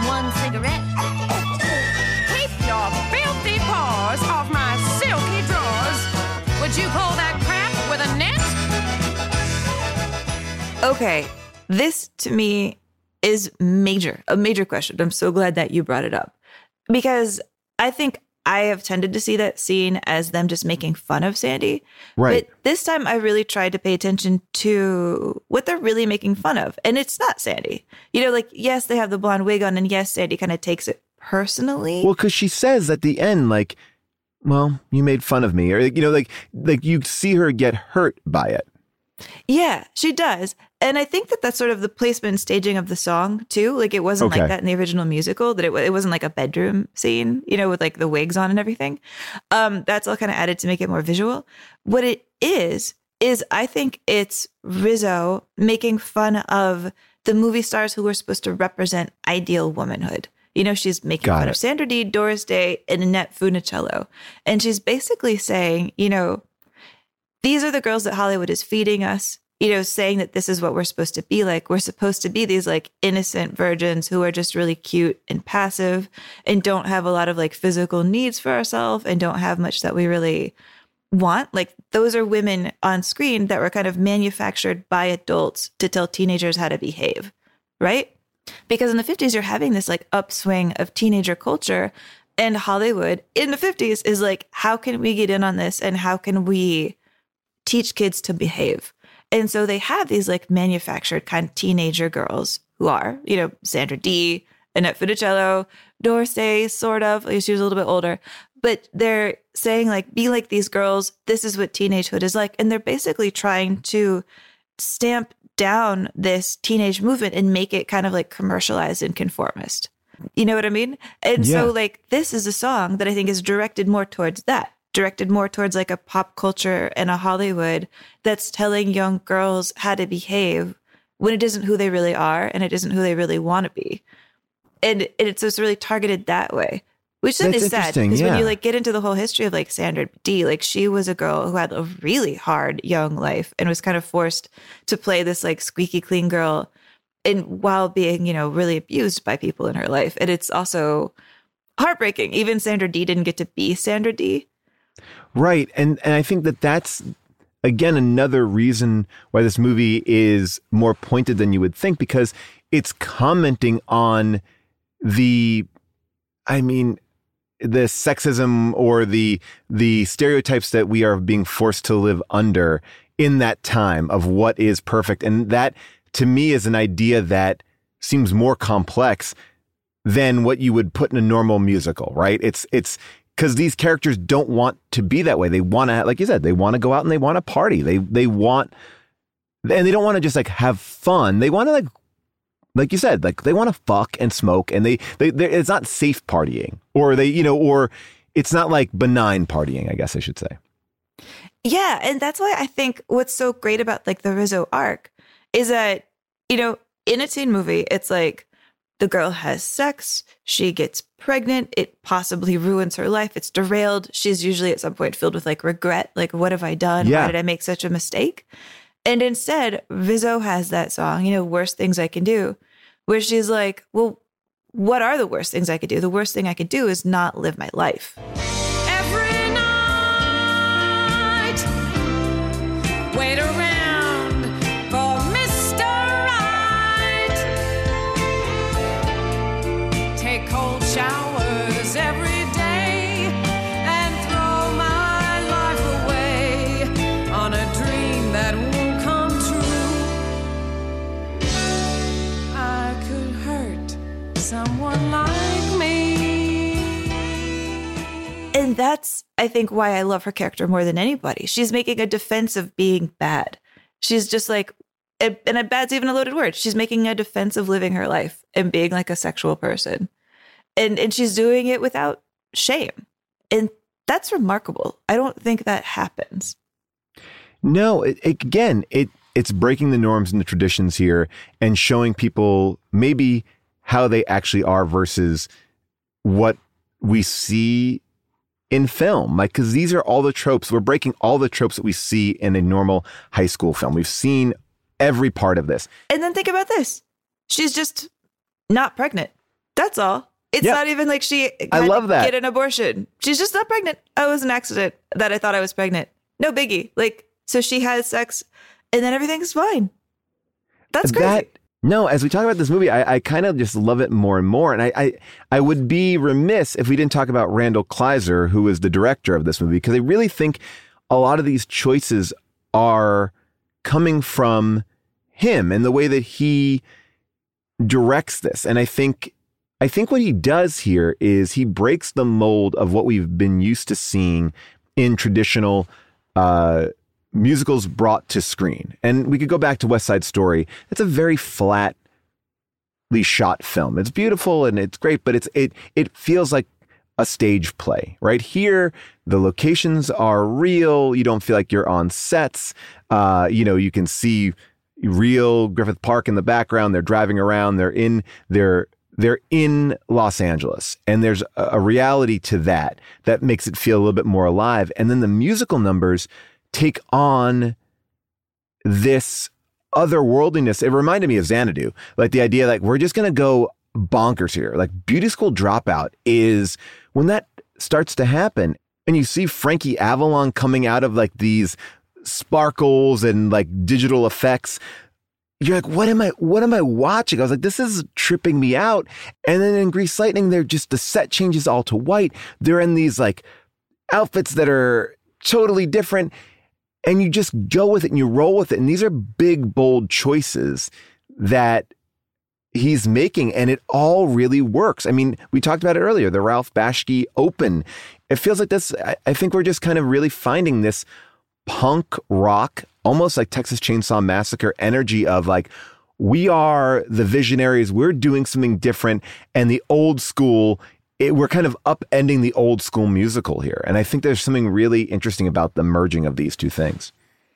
one cigarette. Keep your filthy paws off my silky drawers. Would you pull that crap with a net? Okay, this to me is major, a major question. I'm so glad that you brought it up because I think I have tended to see that scene as them just making fun of Sandy. Right. But this time I really tried to pay attention to what they're really making fun of. And it's not Sandy. You know, like, yes, they have the blonde wig on and yes, Sandy kind of takes it personally. Well, because she says at the end, like, well, you made fun of me. Or, you know, like, like you see her get hurt by it. Yeah, she does. And I think that that's sort of the placement and staging of the song, too. Like, it wasn't Okay. like that in the original musical, that it, it wasn't like a bedroom scene, you know, with like the wigs on and everything. Um, that's all kind of added to make it more visual. What it is, is I think it's Rizzo making fun of the movie stars who were supposed to represent ideal womanhood. You know, she's making Got fun it. of Sandra Dee, Doris Day, and Annette Funicello. And she's basically saying, you know, these are the girls that Hollywood is feeding us, you know, saying that this is what we're supposed to be like. We're supposed to be these like innocent virgins who are just really cute and passive and don't have a lot of like physical needs for ourselves and don't have much that we really want. Like those are women on screen that were kind of manufactured by adults to tell teenagers how to behave, right? Because in the fifties, you're having this like upswing of teenager culture, and Hollywood in the fifties is like, how can we get in on this and how can we teach kids to behave? And so they have these like manufactured kind of teenager girls who are, you know, Sandra Dee, Annette Funicello, Doris Day, sort of, like she was a little bit older, but they're saying like, be like these girls. This is what teenagehood is like. And they're basically trying to stamp down this teenage movement and make it kind of like commercialized and conformist. You know what I mean? And Yeah. so like, this is a song that I think is directed more towards that. Directed more towards like a pop culture and a Hollywood that's telling young girls how to behave when it isn't who they really are and it isn't who they really want to be. And, and it's just really targeted that way, which then That's is sad interesting, because when yeah. you like get into the whole history of like Sandra Dee, like she was a girl who had a really hard young life and was kind of forced to play this like squeaky clean girl and while being, you know, really abused by people in her life. And it's also heartbreaking. Even Sandra Dee didn't get to be Sandra Dee. Right. And and I think that that's, again, another reason why this movie is more pointed than you would think, because it's commenting on the, I mean, the sexism or the the stereotypes that we are being forced to live under in that time of what is perfect. And that, to me, is an idea that seems more complex than what you would put in a normal musical, right? It's it's because these characters don't want to be that way. They want to, like you said, they want to go out and they want to party. They they want, and they don't want to just like have fun. They want to like, like you said, like they want to fuck and smoke, and they they it's not safe partying, or they you know, or it's not like benign partying, I guess I should say. Yeah, and that's why I think what's so great about like the Rizzo arc is that, you know, in a teen movie, it's like the girl has sex, she gets pregnant, it possibly ruins her life, it's derailed. She's usually at some point filled with like regret, like what have I done? Yeah. Why did I make such a mistake? And instead, Rizzo has that song, you know, Worst Things I Can Do, where she's like, well, what are the worst things I could do? The worst thing I could do is not live my life. Every night, wait around for Mister Right. Take cold showers every day and throw my life away on a dream that won't come true. I could hurt someone like me. And that's, I think, why I love her character more than anybody. She's making a defense of being bad. She's just like, and and bad's even a loaded word. She's making a defense of living her life and being like a sexual person. And and she's doing it without shame. And that's remarkable. I don't think that happens. No, it, it, again, it it's breaking the norms and the traditions here and showing people maybe how they actually are versus what we see in film. Like, because these are all the tropes. We're breaking all the tropes that we see in a normal high school film. We've seen every part of this. And then think about this. She's just not pregnant. That's all. It's Yep. not even like she I had love to that. get an abortion. She's just not pregnant. Oh, it was an accident that I thought I was pregnant. No biggie. Like, so she has sex and then everything's fine. That's crazy. That, no, as we talk about this movie, I, I kind of just love it more and more. And I, I I would be remiss if we didn't talk about Randall Kleiser, who is the director of this movie, because I really think a lot of these choices are coming from him and the way that he directs this. And I think I think what he does here is he breaks the mold of what we've been used to seeing in traditional uh, musicals brought to screen. And we could go back to West Side Story. It's a very flatly shot film. It's beautiful and it's great, but it's it it feels like a stage play. Right here, the locations are real. You don't feel like you're on sets. Uh, you know, you can see real Griffith Park in the background. They're driving around. They're in they're they're in Los Angeles, and there's a, a reality to that that makes it feel a little bit more alive. And then the musical numbers take on this otherworldliness. It reminded me of Xanadu, like the idea like we're just going to go bonkers here. Like Beauty School Dropout is when that starts to happen, and you see Frankie Avalon coming out of like these sparkles and like digital effects. You're like, what am I, what am I watching? I was like, this is tripping me out. And then in Grease Lightning, they're just, the set changes all to white. They're in these like outfits that are totally different. And you just go with it and you roll with it. And these are big, bold choices that he's making. And it all really works. I mean, we talked about it earlier, the Ralph Bashki Open. It feels like this, I, I think we're just kind of really finding this punk rock, almost like Texas Chainsaw Massacre energy of like, we are the visionaries, we're doing something different, and the old school, it, we're kind of upending the old school musical here. And I think there's something really interesting about the merging of these two things.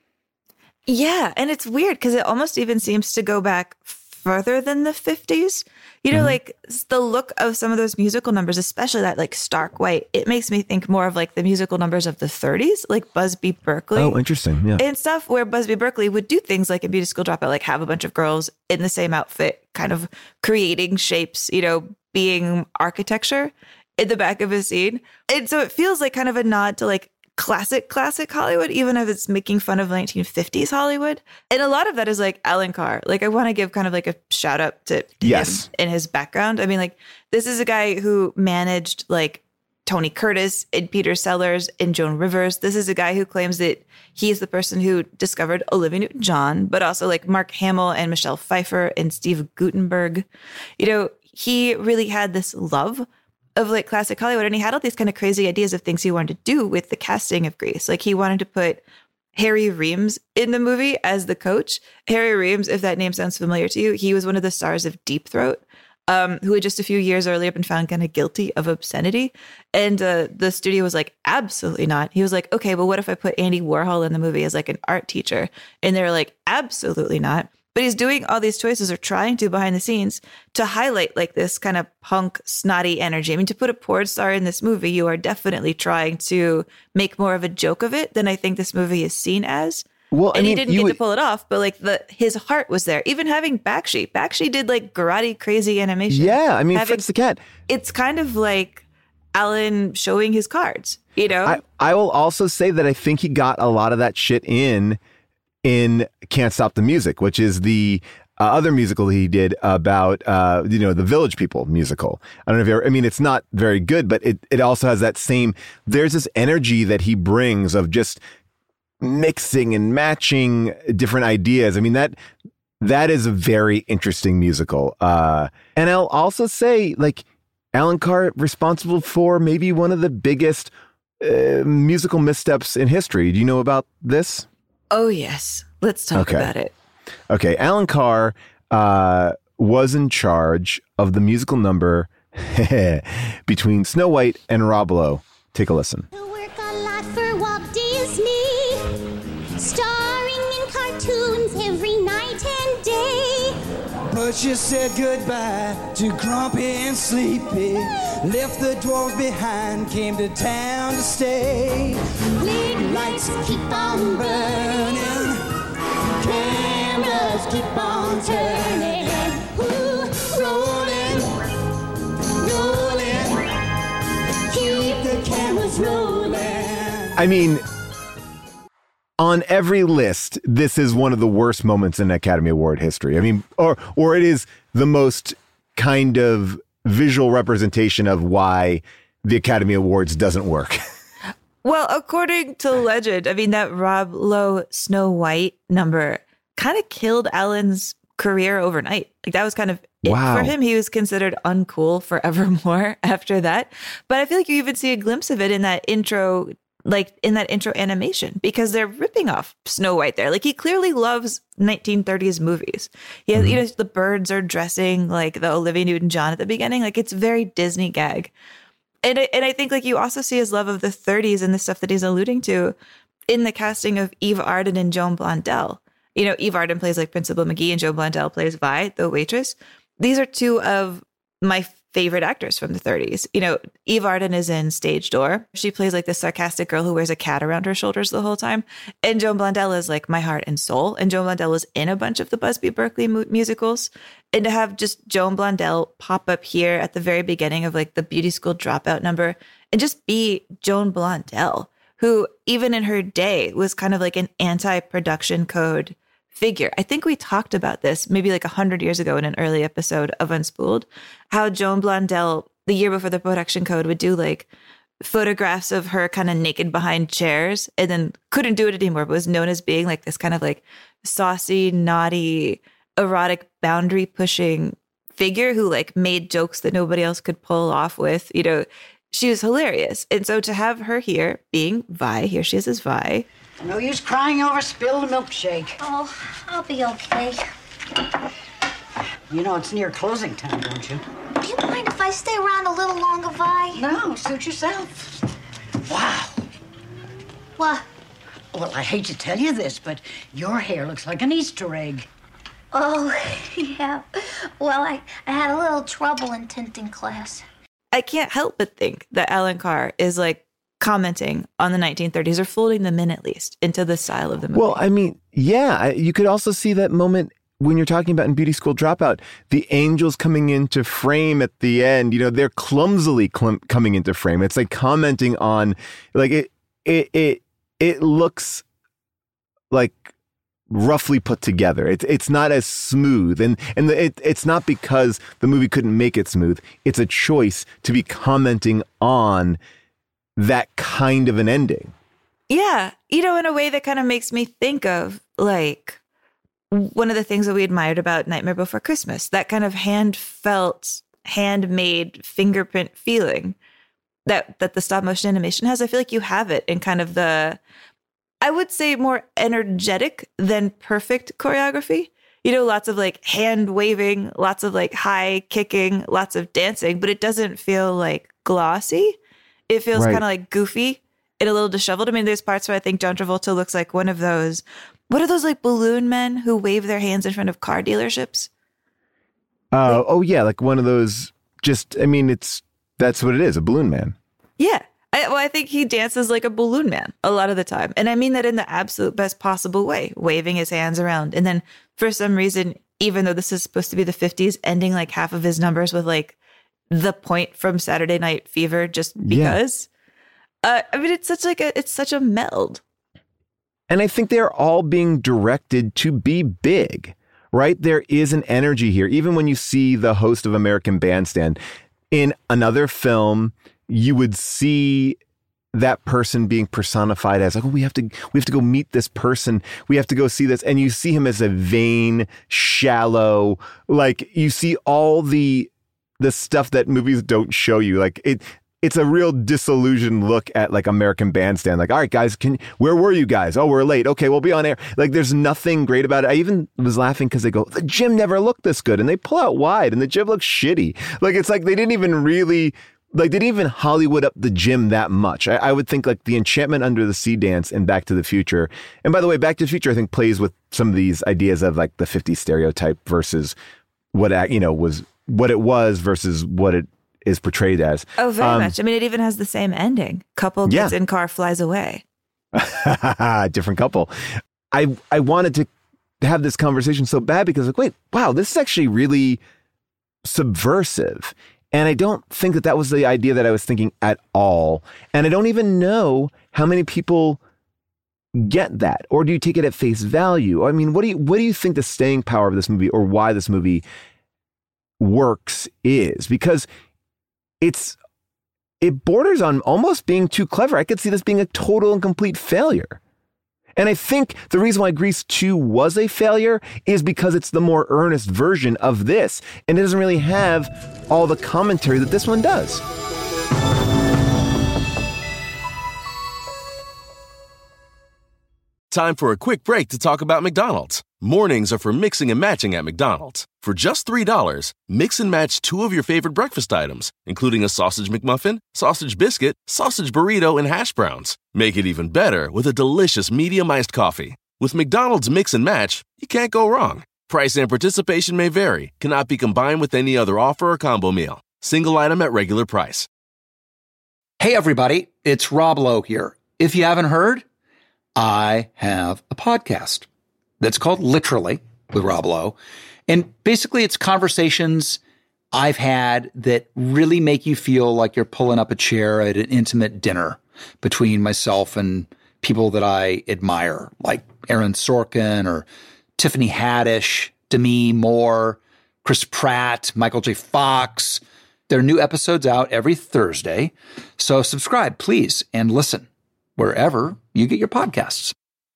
Yeah, and it's weird because it almost even seems to go back further than the fifties. You know, mm-hmm. like the look of some of those musical numbers, especially that like stark white, it makes me think more of like the musical numbers of the thirties, like Busby Berkeley. Oh, interesting. Yeah. And stuff where Busby Berkeley would do things like in Beauty School Dropout, like have a bunch of girls in the same outfit, kind of creating shapes, you know, being architecture in the back of a scene. And so it feels like kind of a nod to like classic, classic Hollywood, even if it's making fun of nineteen fifties Hollywood. And a lot of that is like Alan Carr. Like I want to give kind of like a shout out to yes. him and his background. I mean, like this is a guy who managed like Tony Curtis and Peter Sellers and Joan Rivers. This is a guy who claims that he's the person who discovered Olivia Newton-John, but also like Mark Hamill and Michelle Pfeiffer and Steve Guttenberg. You know, he really had this love of like classic Hollywood. And he had all these kind of crazy ideas of things he wanted to do with the casting of Grease. Like he wanted to put Harry Reams in the movie as the coach. Harry Reams, if that name sounds familiar to you, he was one of the stars of Deep Throat, um, who had just a few years earlier been found kind of guilty of obscenity. And uh, the studio was like, absolutely not. He was like, okay, but what if I put Andy Warhol in the movie as like an art teacher? And they were like, absolutely not. But he's doing all these choices or trying to behind the scenes to highlight like this kind of punk, snotty energy. I mean, to put a porn star in this movie, you are definitely trying to make more of a joke of it than I think this movie is seen as. Well, and I mean, he didn't get would... to pull it off, but like the his heart was there. Even having Bakshi. Bakshi did like karate crazy animation. Yeah, I mean, having, Fritz the Cat. It's kind of like Alan showing his cards, you know? I, I will also say that I think he got a lot of that shit in in Can't Stop the Music, which is the uh, other musical he did about, uh, you know, the Village People musical. I don't know if you ever, I mean, it's not very good, but it, it also has that same, there's this energy that he brings of just mixing and matching different ideas. I mean, that, that is a very interesting musical. Uh, and I'll also say, like, Alan Carr responsible for maybe one of the biggest uh, musical missteps in history. Do you know about this? Oh, yes. Let's talk okay. about it. Okay. Alan Carr uh, was in charge of the musical number between Snow White and Rob Lowe. Take a listen. To work a lot for Walt Disney, starring in cartoons every night and day. But you said goodbye to Grumpy and Sleepy, left the dwarves behind, came to town to stay. Big lights keep on burning, cameras keep on turning. Ooh, rolling, I mean, on every list, this is one of the worst moments in Academy Award history. I mean, or or it is the most kind of visual representation of why the Academy Awards doesn't work. Well, according to legend, I mean, that Rob Lowe Snow White number kind of killed Alan's career overnight. Like that was kind of wow. it for him. He was considered uncool forevermore after that. But I feel like you even see a glimpse of it in that intro, like in that intro animation, because they're ripping off Snow White there. Like he clearly loves nineteen thirties movies. He has, mm-hmm. you know, the birds are dressing like the Olivia Newton-John at the beginning. Like it's very Disney gag. And I, and I think like you also see his love of the thirties and the stuff that he's alluding to in the casting of Eve Arden and Joan Blondell. You know, Eve Arden plays like Principal McGee and Joan Blondell plays Vi, the waitress. These are two of my favorite actors from the thirties. You know, Eve Arden is in Stage Door. She plays like this sarcastic girl who wears a cat around her shoulders the whole time. And Joan Blondell is like My Heart and Soul. And Joan Blondell was in a bunch of the Busby Berkeley mu- musicals. And to have just Joan Blondell pop up here at the very beginning of like the beauty school dropout number and just be Joan Blondell, who even in her day was kind of like an anti-production code figure. I think we talked about this maybe like a hundred years ago in an early episode of Unspooled, how Joan Blondell, the year before the production code, would do like photographs of her kind of naked behind chairs and then couldn't do it anymore, but was known as being like this kind of like saucy, naughty, erotic, boundary pushing figure who like made jokes that nobody else could pull off with. You know, she was hilarious. And so to have her here being Vi, here she is as Vi. No use crying over spilled milkshake. Oh, I'll be okay. You know it's near closing time, don't you? Do you mind if I stay around a little longer, Vi? No, suit yourself. Wow. What? Well, I hate to tell you this, but your hair looks like an Easter egg. Oh, yeah. Well, I, I had a little trouble in tinting class. I can't help but think that Alan Carr is like commenting on the nineteen thirties or folding them in at least into the style of the movie. Well, I mean, yeah, you could also see that moment when you're talking about in Beauty School Dropout, the angels coming into frame at the end, you know, they're clumsily cl- coming into frame. It's like commenting on like it, it, it, it looks like roughly put together. It's it's not as smooth, and and the, it, it's not because the movie couldn't make it smooth. It's a choice to be commenting on that kind of an ending. Yeah, you know, in a way that kind of makes me think of like one of the things that we admired about Nightmare Before Christmas, that kind of hand felt, handmade fingerprint feeling that that the stop motion animation has. I feel like you have it in kind of the, I would say, more energetic than perfect choreography. You know, lots of like hand waving, lots of like high kicking, lots of dancing, but it doesn't feel like glossy. It feels right. kind of like goofy and a little disheveled. I mean, there's parts where I think John Travolta looks like one of those, what are those like balloon men who wave their hands in front of car dealerships? Uh, like, oh, yeah. Like one of those, just, I mean, it's, that's what it is, a balloon man. Yeah. I, well, I think he dances like a balloon man a lot of the time. And I mean that in the absolute best possible way, waving his hands around. And then for some reason, even though this is supposed to be the fifties, ending like half of his numbers with like the point from Saturday Night Fever just because. Yeah. Uh, I mean, it's such like a, it's such a meld. And I think they're all being directed to be big, right? There is an energy here. Even when you see the host of American Bandstand in another film, you would see that person being personified as like, oh, we have to, we have to go meet this person. We have to go see this. And you see him as a vain, shallow, like you see all the, the stuff that movies don't show you. Like it, it's a real disillusioned look at like American Bandstand. Like, all right, guys, can, where were you guys? Oh, we're late. Okay, we'll be on air. Like there's nothing great about it. I even was laughing because they go, the gym never looked this good. And they pull out wide and the gym looks shitty. Like, it's like they didn't even really, like they didn't even Hollywood up the gym that much. I, I would think like the Enchantment Under the Sea dance and Back to the Future. And by the way, Back to the Future, I think plays with some of these ideas of like the fifties stereotype versus what, you know, was what it was versus what it is portrayed as. Oh, very um, much. I mean, it even has the same ending. Couple gets yeah. in car, flies away. Different couple. I I wanted to have this conversation so bad because like, wait, wow, this is actually really subversive. And I don't think that that was the idea that I was thinking at all. And I don't even know how many people get that, or do you take it at face value? I mean, what do you what do you think the staying power of this movie, or why this movie works, is? Because it's it borders on almost being too clever. I could see this being a total and complete failure. And I think the reason why Grease two was a failure is because it's the more earnest version of this, and it doesn't really have all the commentary that this one does. Time for a quick break to talk about McDonald's. Mornings are for mixing and matching at McDonald's. For just three dollars, mix and match two of your favorite breakfast items, including a sausage McMuffin, sausage biscuit, sausage burrito, and hash browns. Make it even better with a delicious medium iced coffee. With McDonald's Mix and Match, you can't go wrong. Price and participation may vary, cannot be combined with any other offer or combo meal. Single item at regular price. Hey, everybody, it's Rob Lowe here. If you haven't heard, I have a podcast that's called Literally with Rob Lowe. And basically it's conversations I've had that really make you feel like you're pulling up a chair at an intimate dinner between myself and people that I admire, like Aaron Sorkin or Tiffany Haddish, Demi Moore, Chris Pratt, Michael J. Fox. There are new episodes out every Thursday. So subscribe, please, and listen wherever you get your podcasts.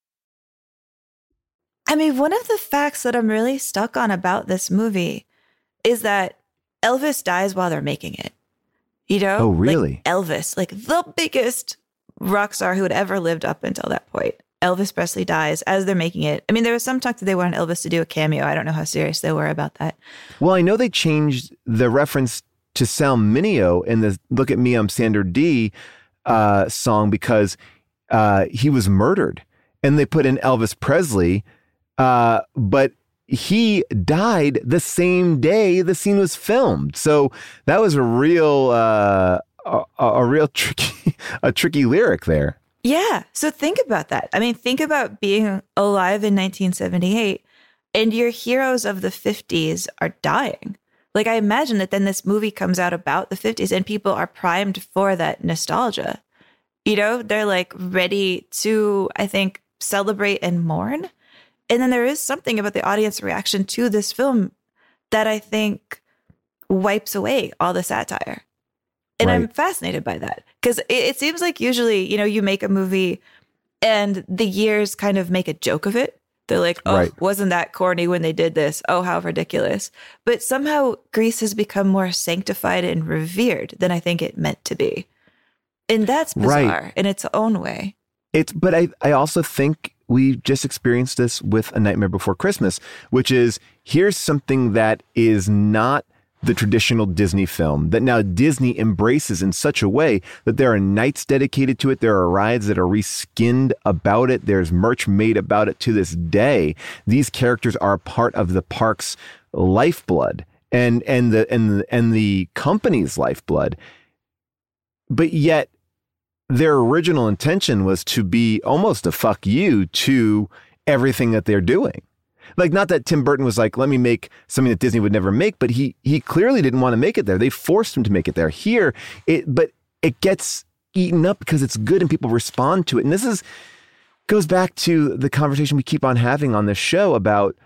I mean, one of the facts that I'm really stuck on about this movie is that Elvis dies while they're making it. You know? Oh, really? Like Elvis, like the biggest rock star who had ever lived up until that point. Elvis Presley dies as they're making it. I mean, there was some talk that they wanted Elvis to do a cameo. I don't know how serious they were about that. Well, I know they changed the reference to Sal Mineo in the Look at Me, I'm Sandra Dee uh, song because uh, he was murdered. And they put in Elvis Presley, uh, but he died the same day the scene was filmed. So that was a real, uh, a, a real tricky, a tricky lyric there. Yeah. So think about that. I mean, think about being alive in nineteen seventy-eight and your heroes of the fifties are dying. Like, I imagine that then this movie comes out about the fifties and people are primed for that nostalgia. You know, they're like ready to, I think, celebrate and mourn. And then there is something about the audience reaction to this film that I think wipes away all the satire. And right. I'm fascinated by that because it, it seems like usually, you know, you make a movie and the years kind of make a joke of it. They're like, oh, right. wasn't that corny when they did this? Oh, how ridiculous. But somehow Grease has become more sanctified and revered than I think it meant to be. And that's bizarre right. in its own way. It's, but I, I also think we just experienced this with A Nightmare Before Christmas, which is here's something that is not the traditional Disney film that now Disney embraces in such a way that there are nights dedicated to it. There are rides that are reskinned about it. There's merch made about it to this day. These characters are part of the park's lifeblood and, and the, and the, and the company's lifeblood. But yet their original intention was to be almost a fuck you to everything that they're doing. Like, not that Tim Burton was like, let me make something that Disney would never make, but he he clearly didn't want to make it there. They forced him to make it there. Here, it but it gets eaten up because it's good and people respond to it. And this is goes back to the conversation we keep on having on this show about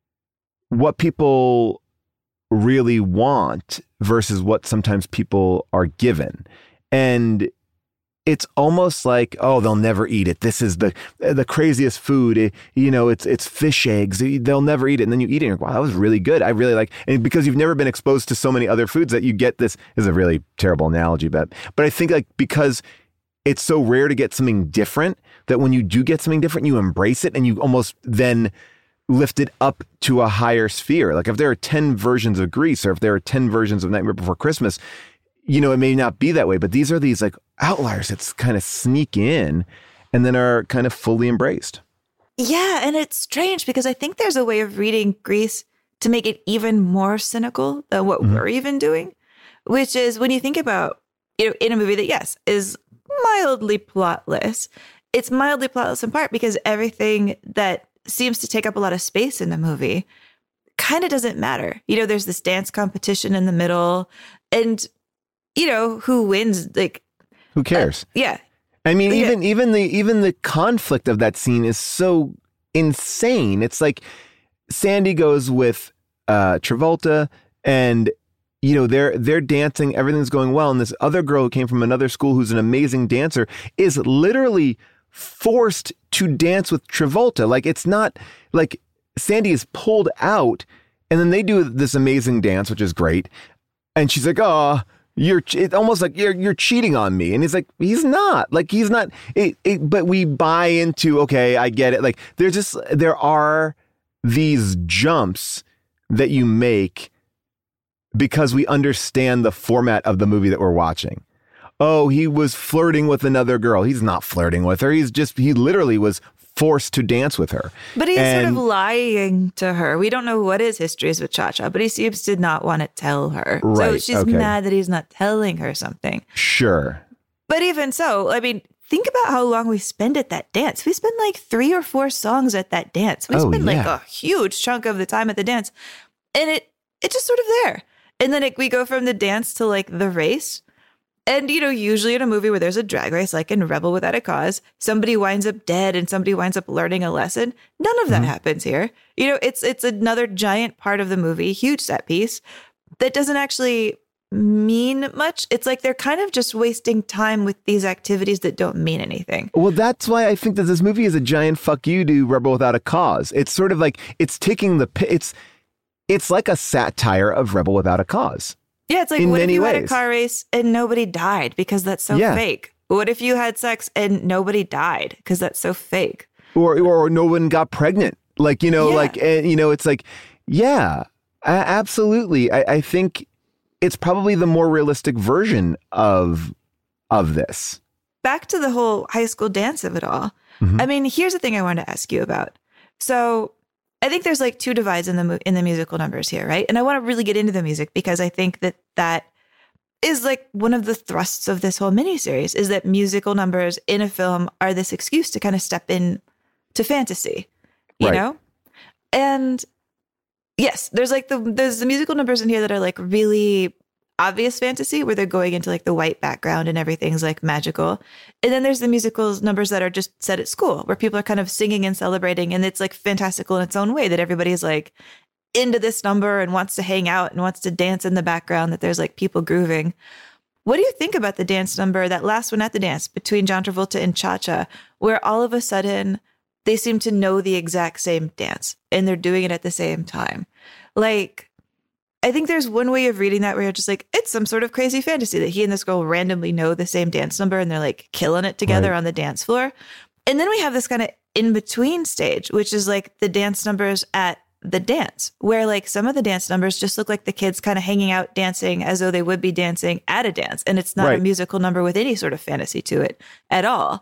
what people really want versus what sometimes people are given. And it's almost like, oh, they'll never eat it. This is the the craziest food. It, you know, it's it's fish eggs. They'll never eat it. And then you eat it and you're like, wow, that was really good. I really like, and because you've never been exposed to so many other foods that you get this, is a really terrible analogy, but, but I think like because it's so rare to get something different that when you do get something different, you embrace it and you almost then lift it up to a higher sphere. Like if there are ten versions of Grease or if there are ten versions of Nightmare Before Christmas, you know, it may not be that way, but these are these like outliers that kind of sneak in and then are kind of fully embraced. Yeah. And it's strange because I think there's a way of reading Grease to make it even more cynical than what mm-hmm. we're even doing, which is when you think about, you know, in a movie that, yes, is mildly plotless, it's mildly plotless in part because everything that seems to take up a lot of space in the movie kind of doesn't matter. You know, there's this dance competition in the middle. And, you know, who wins? Like, who cares? Uh, yeah. I mean, yeah. even even the even the conflict of that scene is so insane. It's like Sandy goes with uh, Travolta, and you know they're they're dancing, everything's going well, and this other girl who came from another school who's an amazing dancer is literally forced to dance with Travolta. Like, it's not like Sandy is pulled out, and then they do this amazing dance, which is great, and she's like, oh, you're it's almost like you're you're cheating on me. And he's like, he's not like he's not it, it, but we buy into, okay, I get it. Like, there's just there are these jumps that you make because we understand the format of the movie that we're watching. Oh, he was flirting with another girl. He's not flirting with her. He's just he literally was forced to dance with her. But he's and, sort of lying to her. We don't know what his history is with Cha-Cha, but he seems to not want to tell her. Right, so she's okay. mad that he's not telling her something. Sure. But even so, I mean, think about how long we spend at that dance. We spend like three or four songs at that dance. We Oh, spend like yeah. a huge chunk of the time at the dance. And it it's just sort of there. And then it, we go from the dance to like the race. And, you know, usually in a movie where there's a drag race, like in Rebel Without a Cause, somebody winds up dead and somebody winds up learning a lesson. None of that Mm-hmm. happens here. You know, it's it's another giant part of the movie, huge set piece that doesn't actually mean much. It's like they're kind of just wasting time with these activities that don't mean anything. Well, that's why I think that this movie is a giant fuck you to Rebel Without a Cause. It's sort of like it's taking the pi- it's it's like a satire of Rebel Without a Cause. Yeah, it's like, in what if many you had a ways. car race and nobody died because that's so Yeah. fake? What if you had sex and nobody died because that's so fake? Or or no one got pregnant. Like, you know, Yeah. like, uh, you know, it's like, yeah, a- absolutely. I, I think it's probably the more realistic version of of this. Back to the whole high school dance of it all. Mhm. I mean, here's the thing I wanted to ask you about. So I think there's like two divides in the mu- in the musical numbers here, right? And I want to really get into the music because I think that that is like one of the thrusts of this whole miniseries is that musical numbers in a film are this excuse to kind of step in to fantasy, you Right. know? And yes, there's like the there's the musical numbers in here that are like really obvious fantasy where they're going into like the white background and everything's like magical. And then there's the musicals numbers that are just set at school where people are kind of singing and celebrating and it's like fantastical in its own way that everybody's like into this number and wants to hang out and wants to dance in the background, that there's like people grooving. What do you think about the dance number, that last one at the dance between John Travolta and Cha-Cha, where all of a sudden they seem to know the exact same dance and they're doing it at the same time? Like, I think there's one way of reading that where you're just like, it's some sort of crazy fantasy that he and this girl randomly know the same dance number and they're like killing it together Right. on the dance floor. And then we have this kind of in between stage, which is like the dance numbers at the dance, where like some of the dance numbers just look like the kids kind of hanging out dancing as though they would be dancing at a dance. And it's not Right. a musical number with any sort of fantasy to it at all,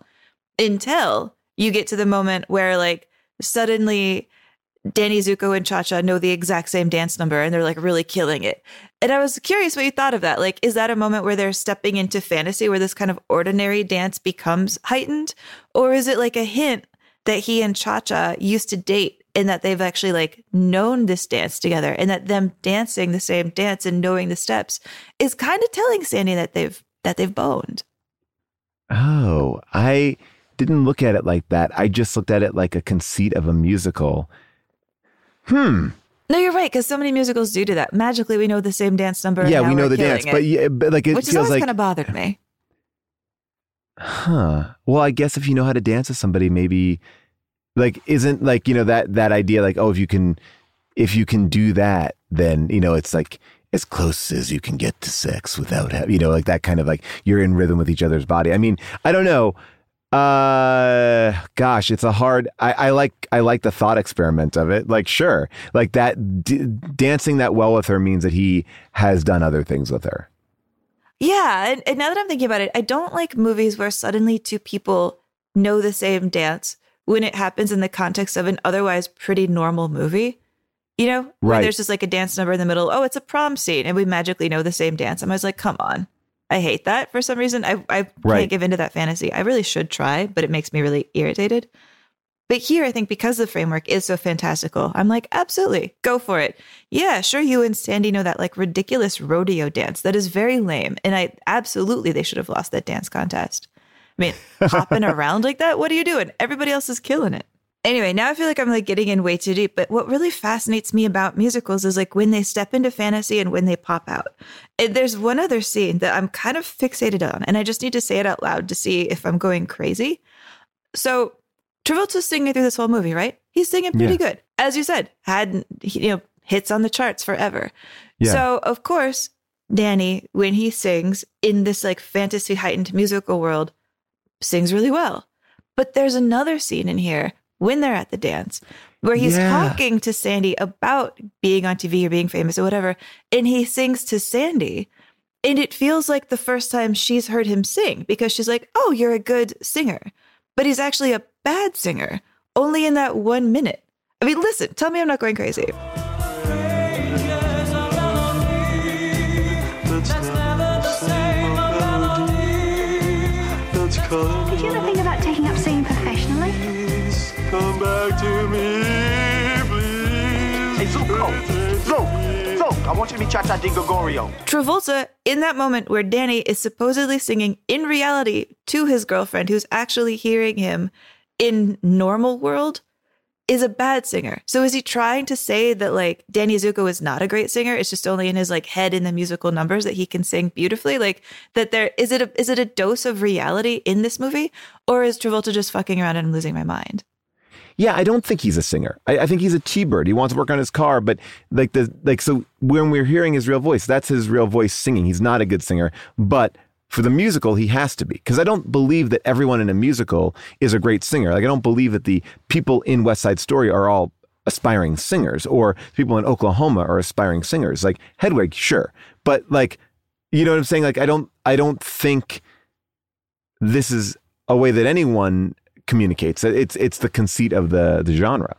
until you get to the moment where like suddenly Danny Zuko and Cha-Cha know the exact same dance number and they're like really killing it. And I was curious what you thought of that. Like, is that a moment where they're stepping into fantasy where this kind of ordinary dance becomes heightened? Or is it like a hint that he and Cha-Cha used to date and that they've actually like known this dance together and that them dancing the same dance and knowing the steps is kind of telling Sandy that they've that they've boned? Oh, I didn't look at it like that. I just looked at it like a conceit of a musical. Hmm. No, you're right, because so many musicals do do that. Magically, we know the same dance number. and Yeah, now we know we're the killing dance, it. but yeah, but like it Which has feels always like, kind of bothered me. huh. Well, I guess if you know how to dance with somebody, maybe like isn't like, you know, that that idea like, oh, if you can if you can do that, then, you know, it's like as close as you can get to sex without having, you know, like that kind of like you're in rhythm with each other's body. I mean, I don't know. Uh, gosh, it's a hard, I, I like, I like the thought experiment of it. Like, sure. Like that d- dancing that well with her means that he has done other things with her. Yeah, and, and now that I'm thinking about it, I don't like movies where suddenly two people know the same dance when it happens in the context of an otherwise pretty normal movie. You know, where Right. there's just like a dance number in the middle. Oh, it's a prom scene, and we magically know the same dance. I'm always like, come on. I hate that for some reason. I, I Right. can't give into that fantasy. I really should try, but it makes me really irritated. But here, I think because the framework is so fantastical, I'm like, absolutely, go for it. Yeah, sure, you and Sandy know that like ridiculous rodeo dance that is very lame. And I absolutely, they should have lost that dance contest. I mean, hopping around like that, what are you doing? Everybody else is killing it. Anyway, now I feel like I'm like getting in way too deep. But what really fascinates me about musicals is like when they step into fantasy and when they pop out. And there's one other scene that I'm kind of fixated on, and I just need to say it out loud to see if I'm going crazy. So Travolta's singing through this whole movie, right? He's singing pretty Yeah. good. As you said, had, you know, hits on the charts forever. Yeah. So, of course, Danny, when he sings in this like fantasy heightened musical world, sings really well. But there's another scene in here when they're at the dance where he's Yeah. talking to Sandy about being on T V or being famous or whatever. And he sings to Sandy. And it feels like the first time she's heard him sing because she's like, oh, you're a good singer. But he's actually a bad singer, only in that one minute. I mean, listen, tell me I'm not going crazy. Did you ever think about taking up singing professionally? Come back to me, please. Hey, Zuko! Zook! Zook! I want you to meet Cha-Cha Di Gregorio. Travolta, in that moment where Danny is supposedly singing in reality to his girlfriend, who's actually hearing him in normal world, is a bad singer. So is he trying to say that like Danny Zuko is not a great singer? It's just only in his like head in the musical numbers that he can sing beautifully. Like that there is it a, is it a dose of reality in this movie, or is Travolta just fucking around and I'm losing my mind? Yeah, I don't think he's a singer. I, I think he's a T-bird. He wants to work on his car, but like the like so when we're hearing his real voice, that's his real voice singing. He's not a good singer, but for the musical, he has to be, because I don't believe that everyone in a musical is a great singer. Like I don't believe that the people in West Side Story are all aspiring singers, or people in Oklahoma are aspiring singers. Like Hedwig, sure, but like, you know what I'm saying? Like I don't, I don't think this is a way that anyone communicates. It's it's the conceit of the the genre.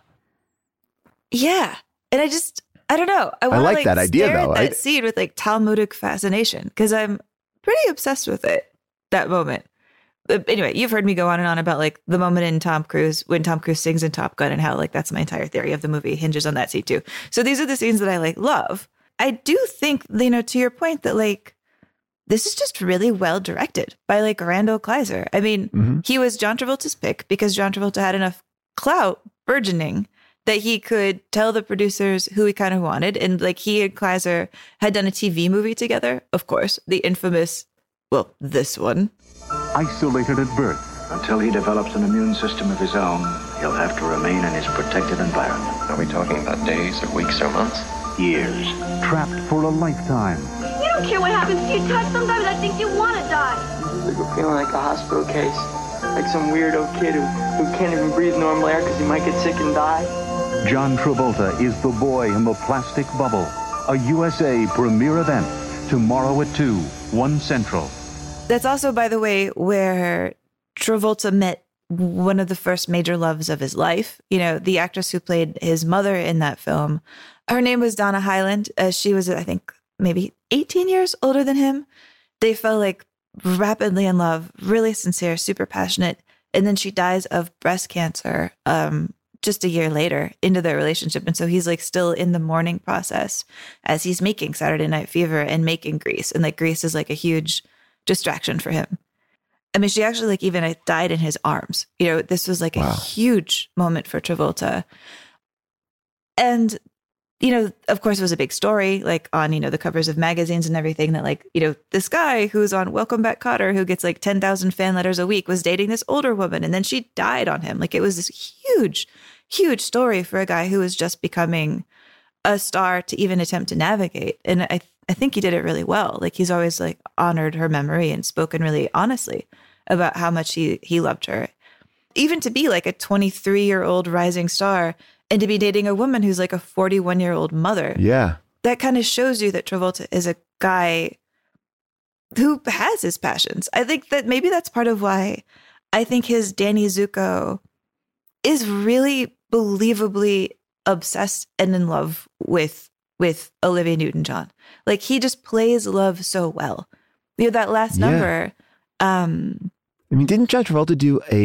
Yeah, and I just I don't know. I, wanna, I like, like that idea stare though. At that I, scene with like Talmudic fascination because I'm pretty obsessed with it. That moment. But anyway, you've heard me go on and on about like the moment in Tom Cruise when Tom Cruise sings in Top Gun and how like that's my entire theory of the movie hinges on that scene too. So these are the scenes that I like love. I do think, you know, to your point that like this is just really well directed by like Randall Kleiser. I mean, mm-hmm. he was John Travolta's pick because John Travolta had enough clout burgeoning that he could tell the producers who he kind of wanted. And like he and Kleiser had done a T V movie together, of course, the infamous, well, this one. Isolated at birth. Until he develops an immune system of his own, he'll have to remain in his protected environment. Are we talking about days or weeks or months? Years. Trapped for a lifetime. You don't care what happens to you, Touch. Sometimes I think you want to die. It's like feeling like a hospital case. Like some weirdo kid who, who can't even breathe normal air because he might get sick and die. John Travolta is the boy in the plastic bubble. A U S A premiere event. Tomorrow at two, one Central. That's also, by the way, where Travolta met one of the first major loves of his life. You know, the actress who played his mother in that film. Her name was Donna Hyland. Uh, she was, I think, maybe eighteen years older than him. They fell like rapidly in love, really sincere, super passionate. And then she dies of breast cancer um, just a year later into their relationship. And so he's like still in the mourning process as he's making Saturday Night Fever and making Grease. And like Grease is like a huge distraction for him. I mean, she actually like even died in his arms. You know, this was like wow. a huge moment for Travolta. And, you know, of course, it was a big story, like on, you know, the covers of magazines and everything that like, you know, this guy who's on Welcome Back, Kotter, who gets like ten thousand fan letters a week was dating this older woman. And then she died on him. Like it was this huge, huge story for a guy who was just becoming a star to even attempt to navigate. And I I think he did it really well. Like he's always like honored her memory and spoken really honestly about how much he, he loved her. Even to be like a twenty-three year old rising star and to be dating a woman who's like a forty-one year old mother. Yeah. That kind of shows you that Travolta is a guy who has his passions. I think that maybe that's part of why I think his Danny Zuko is really believably obsessed and in love with with Olivia Newton-John. Like he just plays love so well. You know, that last yeah. number. Um, I mean, didn't John Travolta do a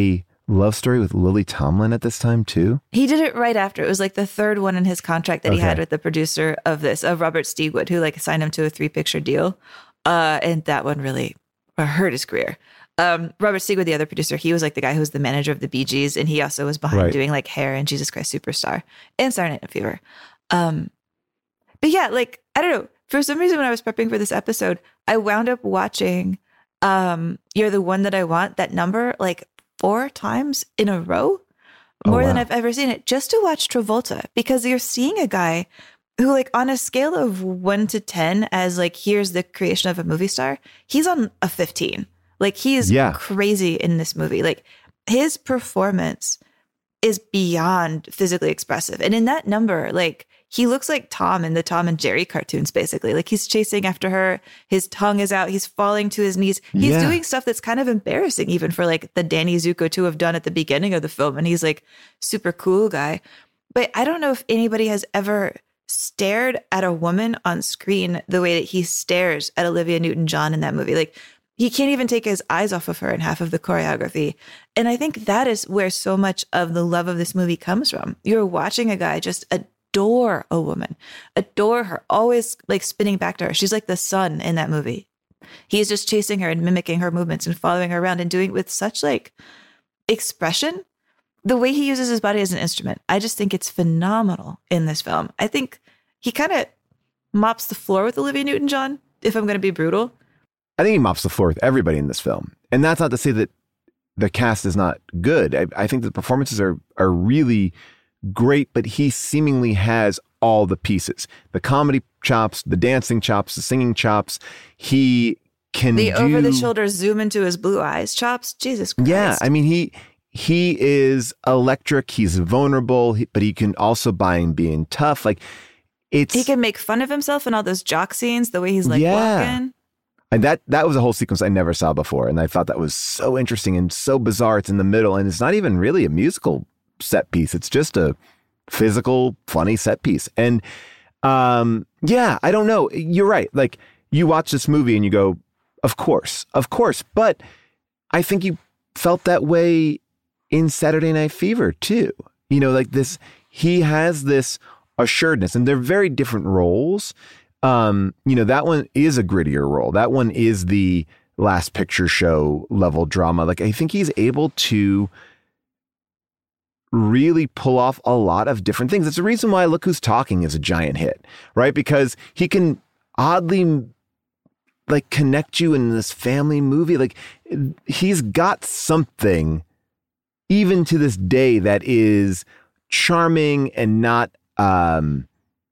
love story with Lily Tomlin at this time too? He did it right after. It was like the third one in his contract that Okay. he had with the producer of this, of Robert Stigwood, who like signed him to a three picture deal. Uh, and that one really hurt his career. Um, Robert Stigwood, the other producer, he was like the guy who was the manager of the Bee Gees, and he also was behind Right. doing like Hair and Jesus Christ Superstar and Saturday Night Fever. Um, but yeah, like, I don't know. For some reason, when I was prepping for this episode, I wound up watching um, You're the One That I Want, that number, like four times in a row, Oh, more than wow. I've ever seen it, just to watch Travolta, because you're seeing a guy who, like, on a scale of one to ten, as like, here's the creation of a movie star, he's on a fifteen. Like, he is Yeah. crazy in this movie. Like, his performance is beyond physically expressive. And in that number, like, he looks like Tom in the Tom and Jerry cartoons, basically. Like, he's chasing after her. His tongue is out. He's falling to his knees. He's Yeah. doing stuff that's kind of embarrassing, even for like the Danny Zuko to have done at the beginning of the film. And he's like super cool guy. But I don't know if anybody has ever stared at a woman on screen the way that he stares at Olivia Newton-John in that movie. Like, he can't even take his eyes off of her in half of the choreography. And I think that is where so much of the love of this movie comes from. You're watching a guy just adore a woman, adore her, always like spinning back to her. She's like the sun in that movie. He's just chasing her and mimicking her movements and following her around and doing it with such like expression. The way he uses his body as an instrument, I just think it's phenomenal in this film. I think he kind of mops the floor with Olivia Newton-John, if I'm going to be brutal. I think he mops the floor with everybody in this film. And that's not to say that the cast is not good. I, I think the performances are are really great, but he seemingly has all the pieces. The comedy chops, the dancing chops, the singing chops. He can The do... over-the-shoulder zoom into his blue eyes chops. Jesus Christ. Yeah, I mean, he he is electric. He's vulnerable, he- but he can also buy and being tough. Like, it's... He can make fun of himself in all those jock scenes, the way he's like Yeah. walking. And that that was a whole sequence I never saw before. And I thought that was so interesting and so bizarre. It's in the middle, and it's not even really a musical set piece. It's just a physical, funny set piece. And um, yeah, I don't know. You're right. Like, you watch this movie and you go, of course, of course. But I think you felt that way in Saturday Night Fever too. You know, like this, he has this assuredness, and they're very different roles. Um, you know, that one is a grittier role. That one is the Last Picture Show level drama. Like, I think he's able to really pull off a lot of different things. It's the reason why Look Who's Talking is a giant hit, right? Because he can oddly like connect you in this family movie. Like, he's got something even to this day that is charming and not um,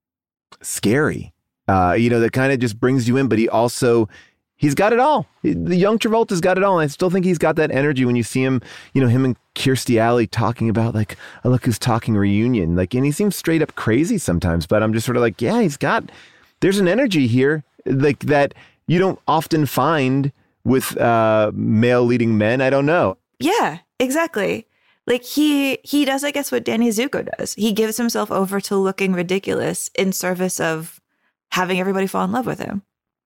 scary. Uh, you know, that kind of just brings you in, but he also, he's got it all. The young Travolta's got it all. And I still think he's got that energy when you see him, you know, him and Kirstie Alley talking about like, a Look Who's Talking reunion. Like, and he seems straight up crazy sometimes, but I'm just sort of like, yeah, he's got, there's an energy here like that you don't often find with uh, male leading men. I don't know. Yeah, exactly. Like he he does, I guess, what Danny Zuko does. He gives himself over to looking ridiculous in service of having everybody fall in love with him.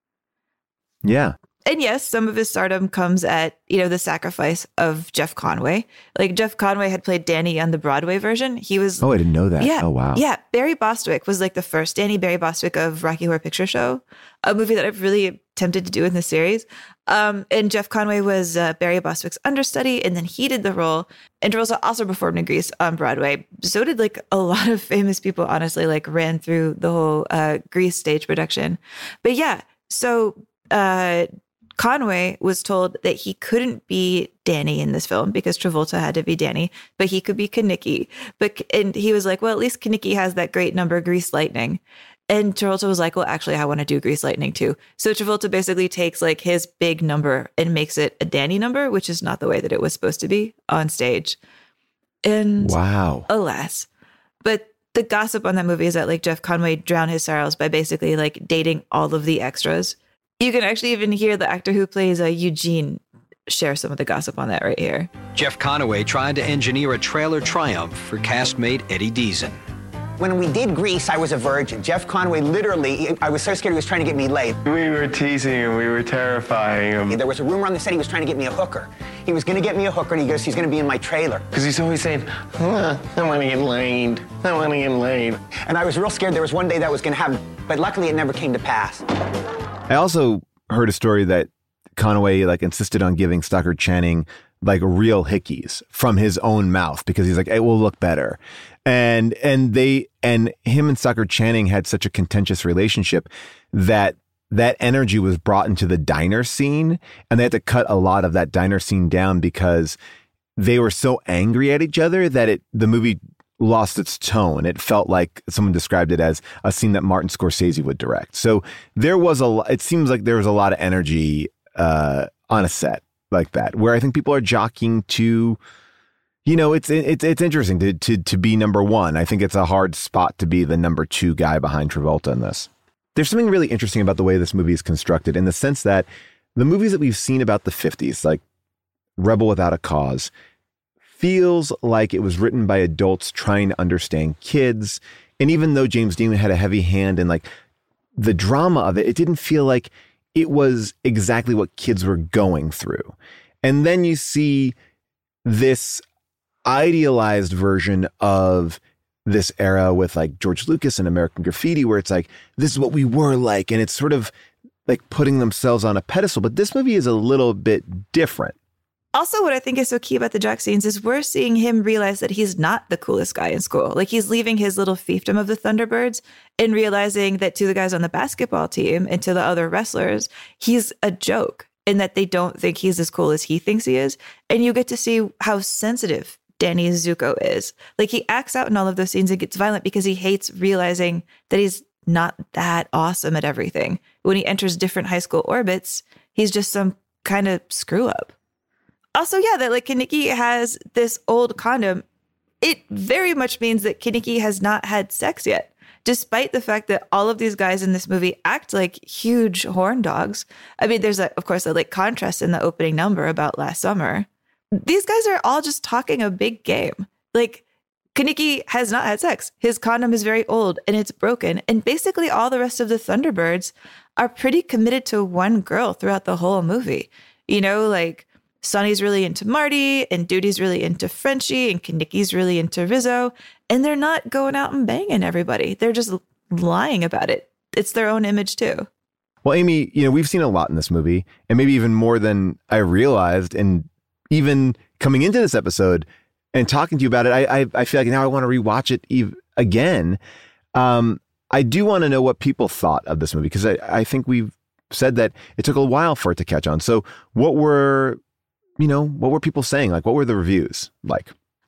Yeah. And yes, some of his stardom comes at, you know, the sacrifice of Jeff Conway. Like Jeff Conway had played Danny on the Broadway version. He was... Oh, I didn't know that. Yeah. Oh, wow. Yeah. Barry Bostwick was like the first Danny Barry Bostwick of Rocky Horror Picture Show, a movie that I've really tempted to do in the series. Um, and Jeff Conway was uh, Barry Bostwick's understudy, and then he did the role. And Travolta also performed in Grease on Broadway. So did like a lot of famous people, honestly, like ran through the whole uh, Grease stage production. But yeah, so... Uh, Conway was told that he couldn't be Danny in this film because Travolta had to be Danny, but he could be Kenickie. But and he was like, well, at least Kenickie has that great number, Grease Lightning. And Travolta was like, well, actually, I want to do Grease Lightning too. So Travolta basically takes like his big number and makes it a Danny number, which is not the way that it was supposed to be on stage. And wow, alas. But the gossip on that movie is that like Jeff Conway drowned his sorrows by basically like dating all of the extras. You can actually even hear the actor who plays uh, Eugene share some of the gossip on that right here. Jeff Conway tried to engineer a trailer triumph for castmate Eddie Deason. When we did Grease, I was a virgin. Jeff Conway literally, I was so scared he was trying to get me laid. We were teasing him. We were terrifying him. There was a rumor on the set he was trying to get me a hooker. He was going to get me a hooker, and he goes, he's going to be in my trailer. Because he's always saying, oh, I want to get laid. I want to get laid. And I was real scared there was one day that was going to happen, but luckily it never came to pass. I also heard a story that Conway like insisted on giving Stockard Channing like real hickeys from his own mouth because he's like, it will look better. And and they and him and Stockard Channing had such a contentious relationship that that energy was brought into the diner scene, and they had to cut a lot of that diner scene down because they were so angry at each other that it the movie lost its tone. It felt like someone described it as a scene that Martin Scorsese would direct. So there was a it seems like there was a lot of energy uh, on a set like that, where I think people are jockeying to, you know, it's it's it's interesting to to to be number one. I think it's a hard spot to be the number two guy behind Travolta in this. There's something really interesting about the way this movie is constructed, in the sense that the movies that we've seen about the fifties, like Rebel Without a Cause, feels like it was written by adults trying to understand kids. And even though James Dean had a heavy hand in like the drama of it, it didn't feel like it was exactly what kids were going through. And then you see this idealized version of this era with like George Lucas and American Graffiti, where it's like, this is what we were like. And it's sort of like putting themselves on a pedestal. But this movie is a little bit different. Also, what I think is so key about the jock scenes is we're seeing him realize that he's not the coolest guy in school. Like, he's leaving his little fiefdom of the Thunderbirds and realizing that to the guys on the basketball team and to the other wrestlers, he's a joke, and that they don't think he's as cool as he thinks he is. And you get to see how sensitive Danny Zuko is. Like, he acts out in all of those scenes and gets violent because he hates realizing that he's not that awesome at everything. When he enters different high school orbits, he's just some kind of screw up. Also, yeah, that like Kenickie has this old condom. It very much means that Kenickie has not had sex yet, despite the fact that all of these guys in this movie act like huge horn dogs. I mean, there's, a, of course, a like contrast in the opening number about last summer. These guys are all just talking a big game. Like, Kenickie has not had sex. His condom is very old and it's broken. And basically all the rest of the Thunderbirds are pretty committed to one girl throughout the whole movie. You know, like, Sonny's really into Marty, and Duty's really into Frenchie, and Kenickie's really into Rizzo. And they're not going out and banging everybody. They're just lying about it. It's their own image, too. Well, Amy, you know, we've seen a lot in this movie, and maybe even more than I realized. And even coming into this episode and talking to you about it, I I, I feel like now I want to rewatch it ev- again. Um, I do want to know what people thought of this movie, because I, I think we've said that it took a while for it to catch on. So what were... You know, what were people saying? Like, what were the reviews like?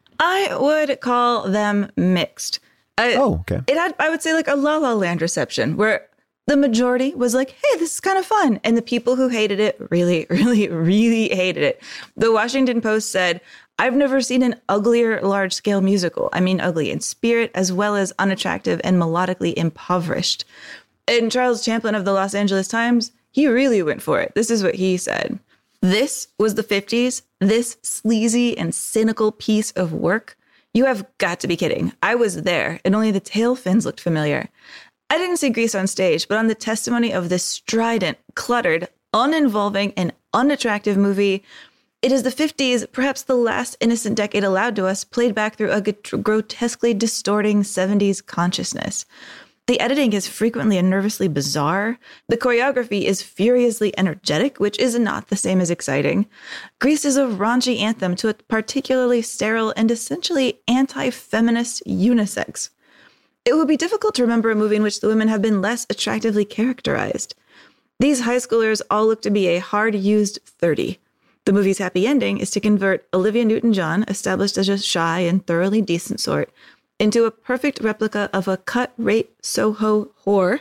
I would call them mixed. I, oh, okay. It had, I would say, like a La La Land reception, where the majority was like, hey, this is kind of fun. And the people who hated it really, really, really hated it. The Washington Post said, I've never seen an uglier large-scale musical. I mean, ugly in spirit, as well as unattractive and melodically impoverished. And Charles Champlin of the Los Angeles Times, he really went for it. This is what he said. This was the fifties, this sleazy and cynical piece of work. You have got to be kidding. I was there, and only the tail fins looked familiar. I didn't see Grease on stage, but on the testimony of this strident, cluttered, uninvolving, and unattractive movie, it is the fifties, perhaps the last innocent decade allowed to us, played back through a grotesquely distorting seventies consciousness. The editing is frequently and nervously bizarre. The choreography is furiously energetic, which is not the same as exciting. Grease is a raunchy anthem to a particularly sterile and essentially anti-feminist unisex. It would be difficult to remember a movie in which the women have been less attractively characterized. These high schoolers all look to be a hard-used thirty. The movie's happy ending is to convert Olivia Newton-John, established as a shy and thoroughly decent sort, into a perfect replica of a cut-rate Soho whore.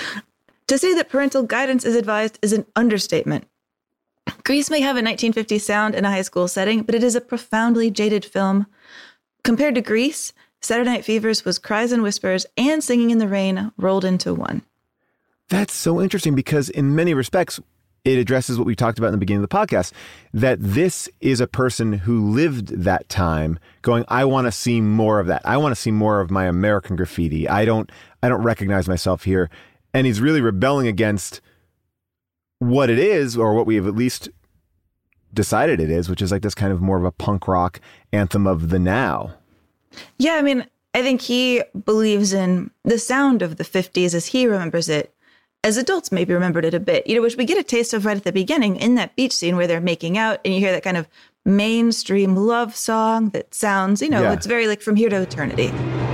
To say that parental guidance is advised is an understatement. Grease may have a nineteen fifties sound in a high school setting, but it is a profoundly jaded film. Compared to Grease, Saturday Night Fever's was Cries and Whispers and Singing in the Rain rolled into one. That's so interesting, because in many respects, it addresses what we talked about in the beginning of the podcast, that this is a person who lived that time going, I want to see more of that. I want to see more of my American Graffiti. I don't, I don't recognize myself here. And he's really rebelling against what it is, or what we have at least decided it is, which is like this kind of more of a punk rock anthem of the now. Yeah, I mean, I think he believes in the sound of the fifties as he remembers it. As adults maybe remembered it a bit, you know, which we get a taste of right at the beginning in that beach scene where they're making out and you hear that kind of mainstream love song that sounds, you know, Yeah. it's very like From Here to Eternity.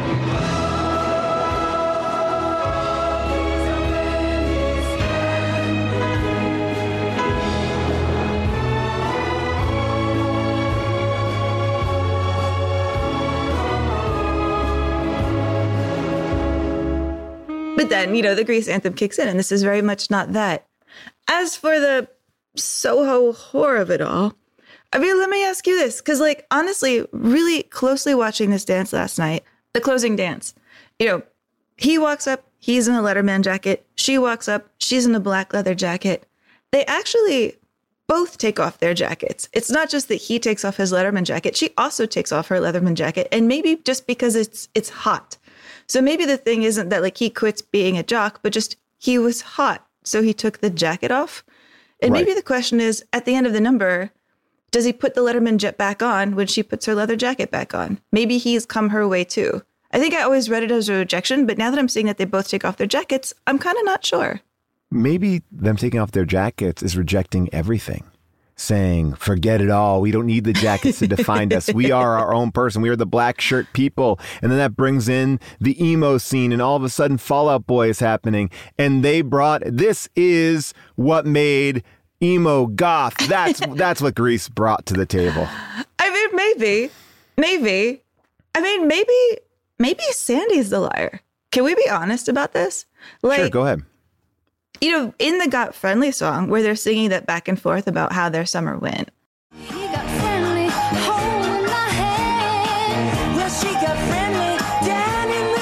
But then, you know, the Grease anthem kicks in, and this is very much not that. As for the Soho whore of it all, I mean, let me ask you this, because, like, honestly, really closely watching this dance last night, the closing dance, you know, he walks up, he's in a Letterman jacket. She walks up, she's in a black leather jacket. They actually both take off their jackets. It's not just that he takes off his Letterman jacket. She also takes off her Letterman jacket, and maybe just because it's it's hot. So maybe the thing isn't that like he quits being a jock, but just he was hot. So he took the jacket off. And Right. maybe the question is, at the end of the number, does he put the Letterman jet back on when she puts her leather jacket back on? Maybe he's come her way too. I think I always read it as a rejection, but now that I'm seeing that they both take off their jackets, I'm kind of not sure. Maybe them taking off their jackets is rejecting everything, saying, forget it all. We don't need the jackets to define us. We are our own person. We are the black shirt people. And then that brings in the emo scene, and all of a sudden Fall Out Boy is happening. And they brought, this is what made emo goth. That's, that's what Grease brought to the table. I mean, maybe, maybe, I mean, maybe, maybe Sandy's the liar. Can we be honest about this? Like, Sure, go ahead. You know, in the Got Friendly song where they're singing that back and forth about how their summer went. Friendly, holding my hand. Well, she got friendly down in the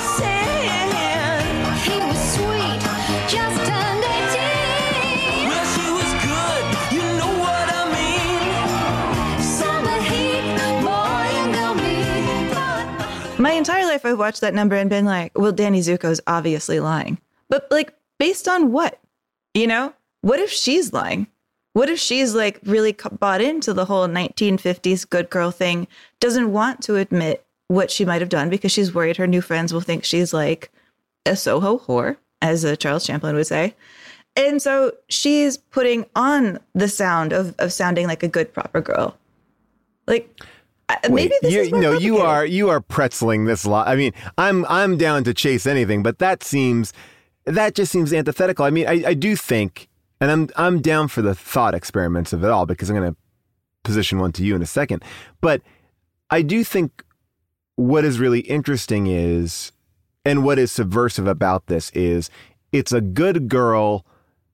sand. He was sweet, just turned eighteen. Well, she was good, you know what I mean. Summer heat, boy, you got me. My entire life I've watched that number and been like, well, Danny Zuko's obviously lying. But like, based on what? You know, what if she's lying? What if she's like really bought into the whole nineteen fifties good girl thing, doesn't want to admit what she might have done because she's worried her new friends will think she's like a Soho whore, as uh, Charles Champlin would say. And so she's putting on the sound of, of sounding like a good, proper girl. Like, Wait, maybe this you, is more no, you complicated. are you are pretzeling this lot. I mean, I'm I'm down to chase anything, but that seems that just seems antithetical. I mean, I, I do think, and I'm I'm down for the thought experiments of it all because I'm going to position one to you in a second. But I do think what is really interesting is, and what is subversive about this is, it's a good girl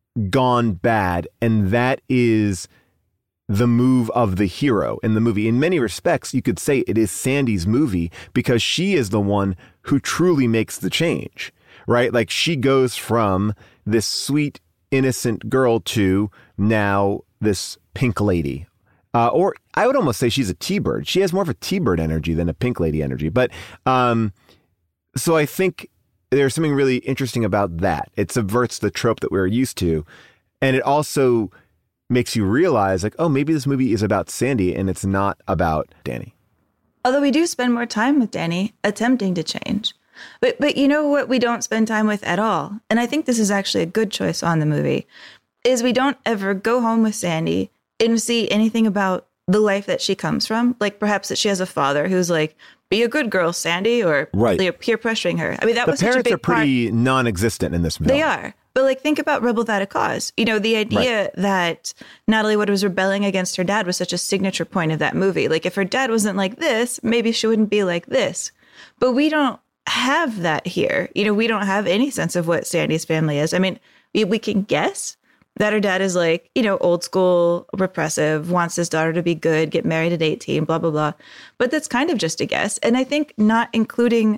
gone bad, and that is the move of the hero in the movie. In many respects, you could say it is Sandy's movie because she is the one who truly makes the change, right? Like she goes from this sweet, innocent girl to now this pink lady. Uh, or I would almost say she's a T-Bird. She has more of a T-Bird energy than a pink lady energy. But um, so I think there's something really interesting about that. It subverts the trope that we're used to. And it also makes you realize like, oh, maybe this movie is about Sandy and it's not about Danny. Although we do spend more time with Danny attempting to change. But but you know what we don't spend time with at all? And I think this is actually a good choice on the movie, is we don't ever go home with Sandy and see anything about the life that she comes from. Like perhaps that she has a father who's like, be a good girl, Sandy, or right. they're peer pressuring her. I mean, that the was such a parents big are pretty part. non-existent in this movie. They are. But like, think about Rebel Without a Cause. You know, the idea Right. that Natalie Wood was rebelling against her dad was such a signature point of that movie. Like if her dad wasn't like this, maybe she wouldn't be like this. But we don't have that here. You know, we don't have any sense of what Sandy's family is. I mean, we, we can guess that her dad is like, you know, old school, repressive, wants his daughter to be good, get married at eighteen, blah, blah, blah. But that's kind of just a guess. And I think not including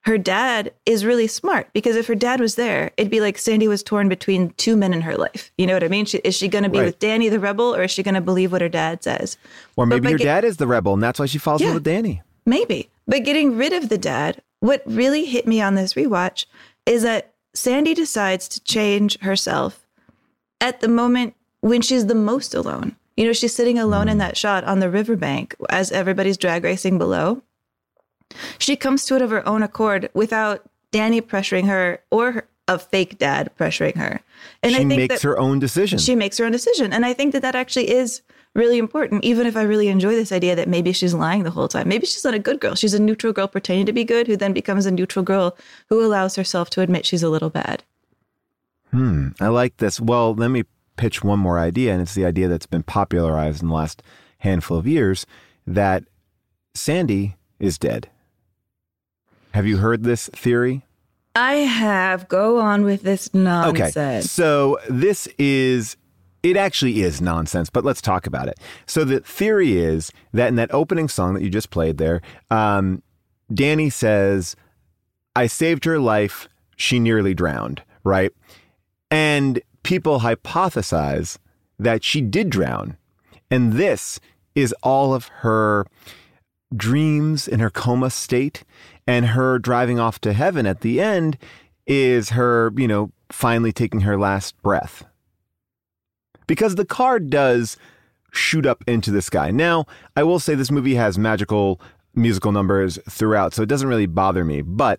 her dad is really smart, because if her dad was there, it'd be like Sandy was torn between two men in her life. You know what I mean? She, is she going to be Right. with Danny the rebel, or is she going to believe what her dad says? Or But maybe by her get- dad is the rebel, and that's why she falls in Yeah. love with Danny. Maybe. But getting rid of the dad, what really hit me on this rewatch is that Sandy decides to change herself at the moment when she's the most alone. You know, she's sitting alone in that shot on the riverbank as everybody's drag racing below. She comes to it of her own accord without Danny pressuring her or her, a fake dad pressuring her. And she I think makes that her own decision. She makes her own decision. And I think that that actually is really important, even if I really enjoy this idea that maybe she's lying the whole time. Maybe she's not a good girl. She's a neutral girl pretending to be good, who then becomes a neutral girl who allows herself to admit she's a little bad. Hmm. I like this. Well, let me pitch one more idea, and it's the idea that's been popularized in the last handful of years, that Sandy is dead. Have you heard this theory? I have. Go on with this nonsense. Okay. So this is, it actually is nonsense, but let's talk about it. So the theory is that in that opening song that you just played there, um, Danny says, I saved her life. She nearly drowned, right? And people hypothesize that she did drown. And this is all of her dreams in her coma state, and her driving off to heaven at the end is her, you know, finally taking her last breath. Because the car does shoot up into the sky. Now, I will say this movie has magical musical numbers throughout, so it doesn't really bother me. But,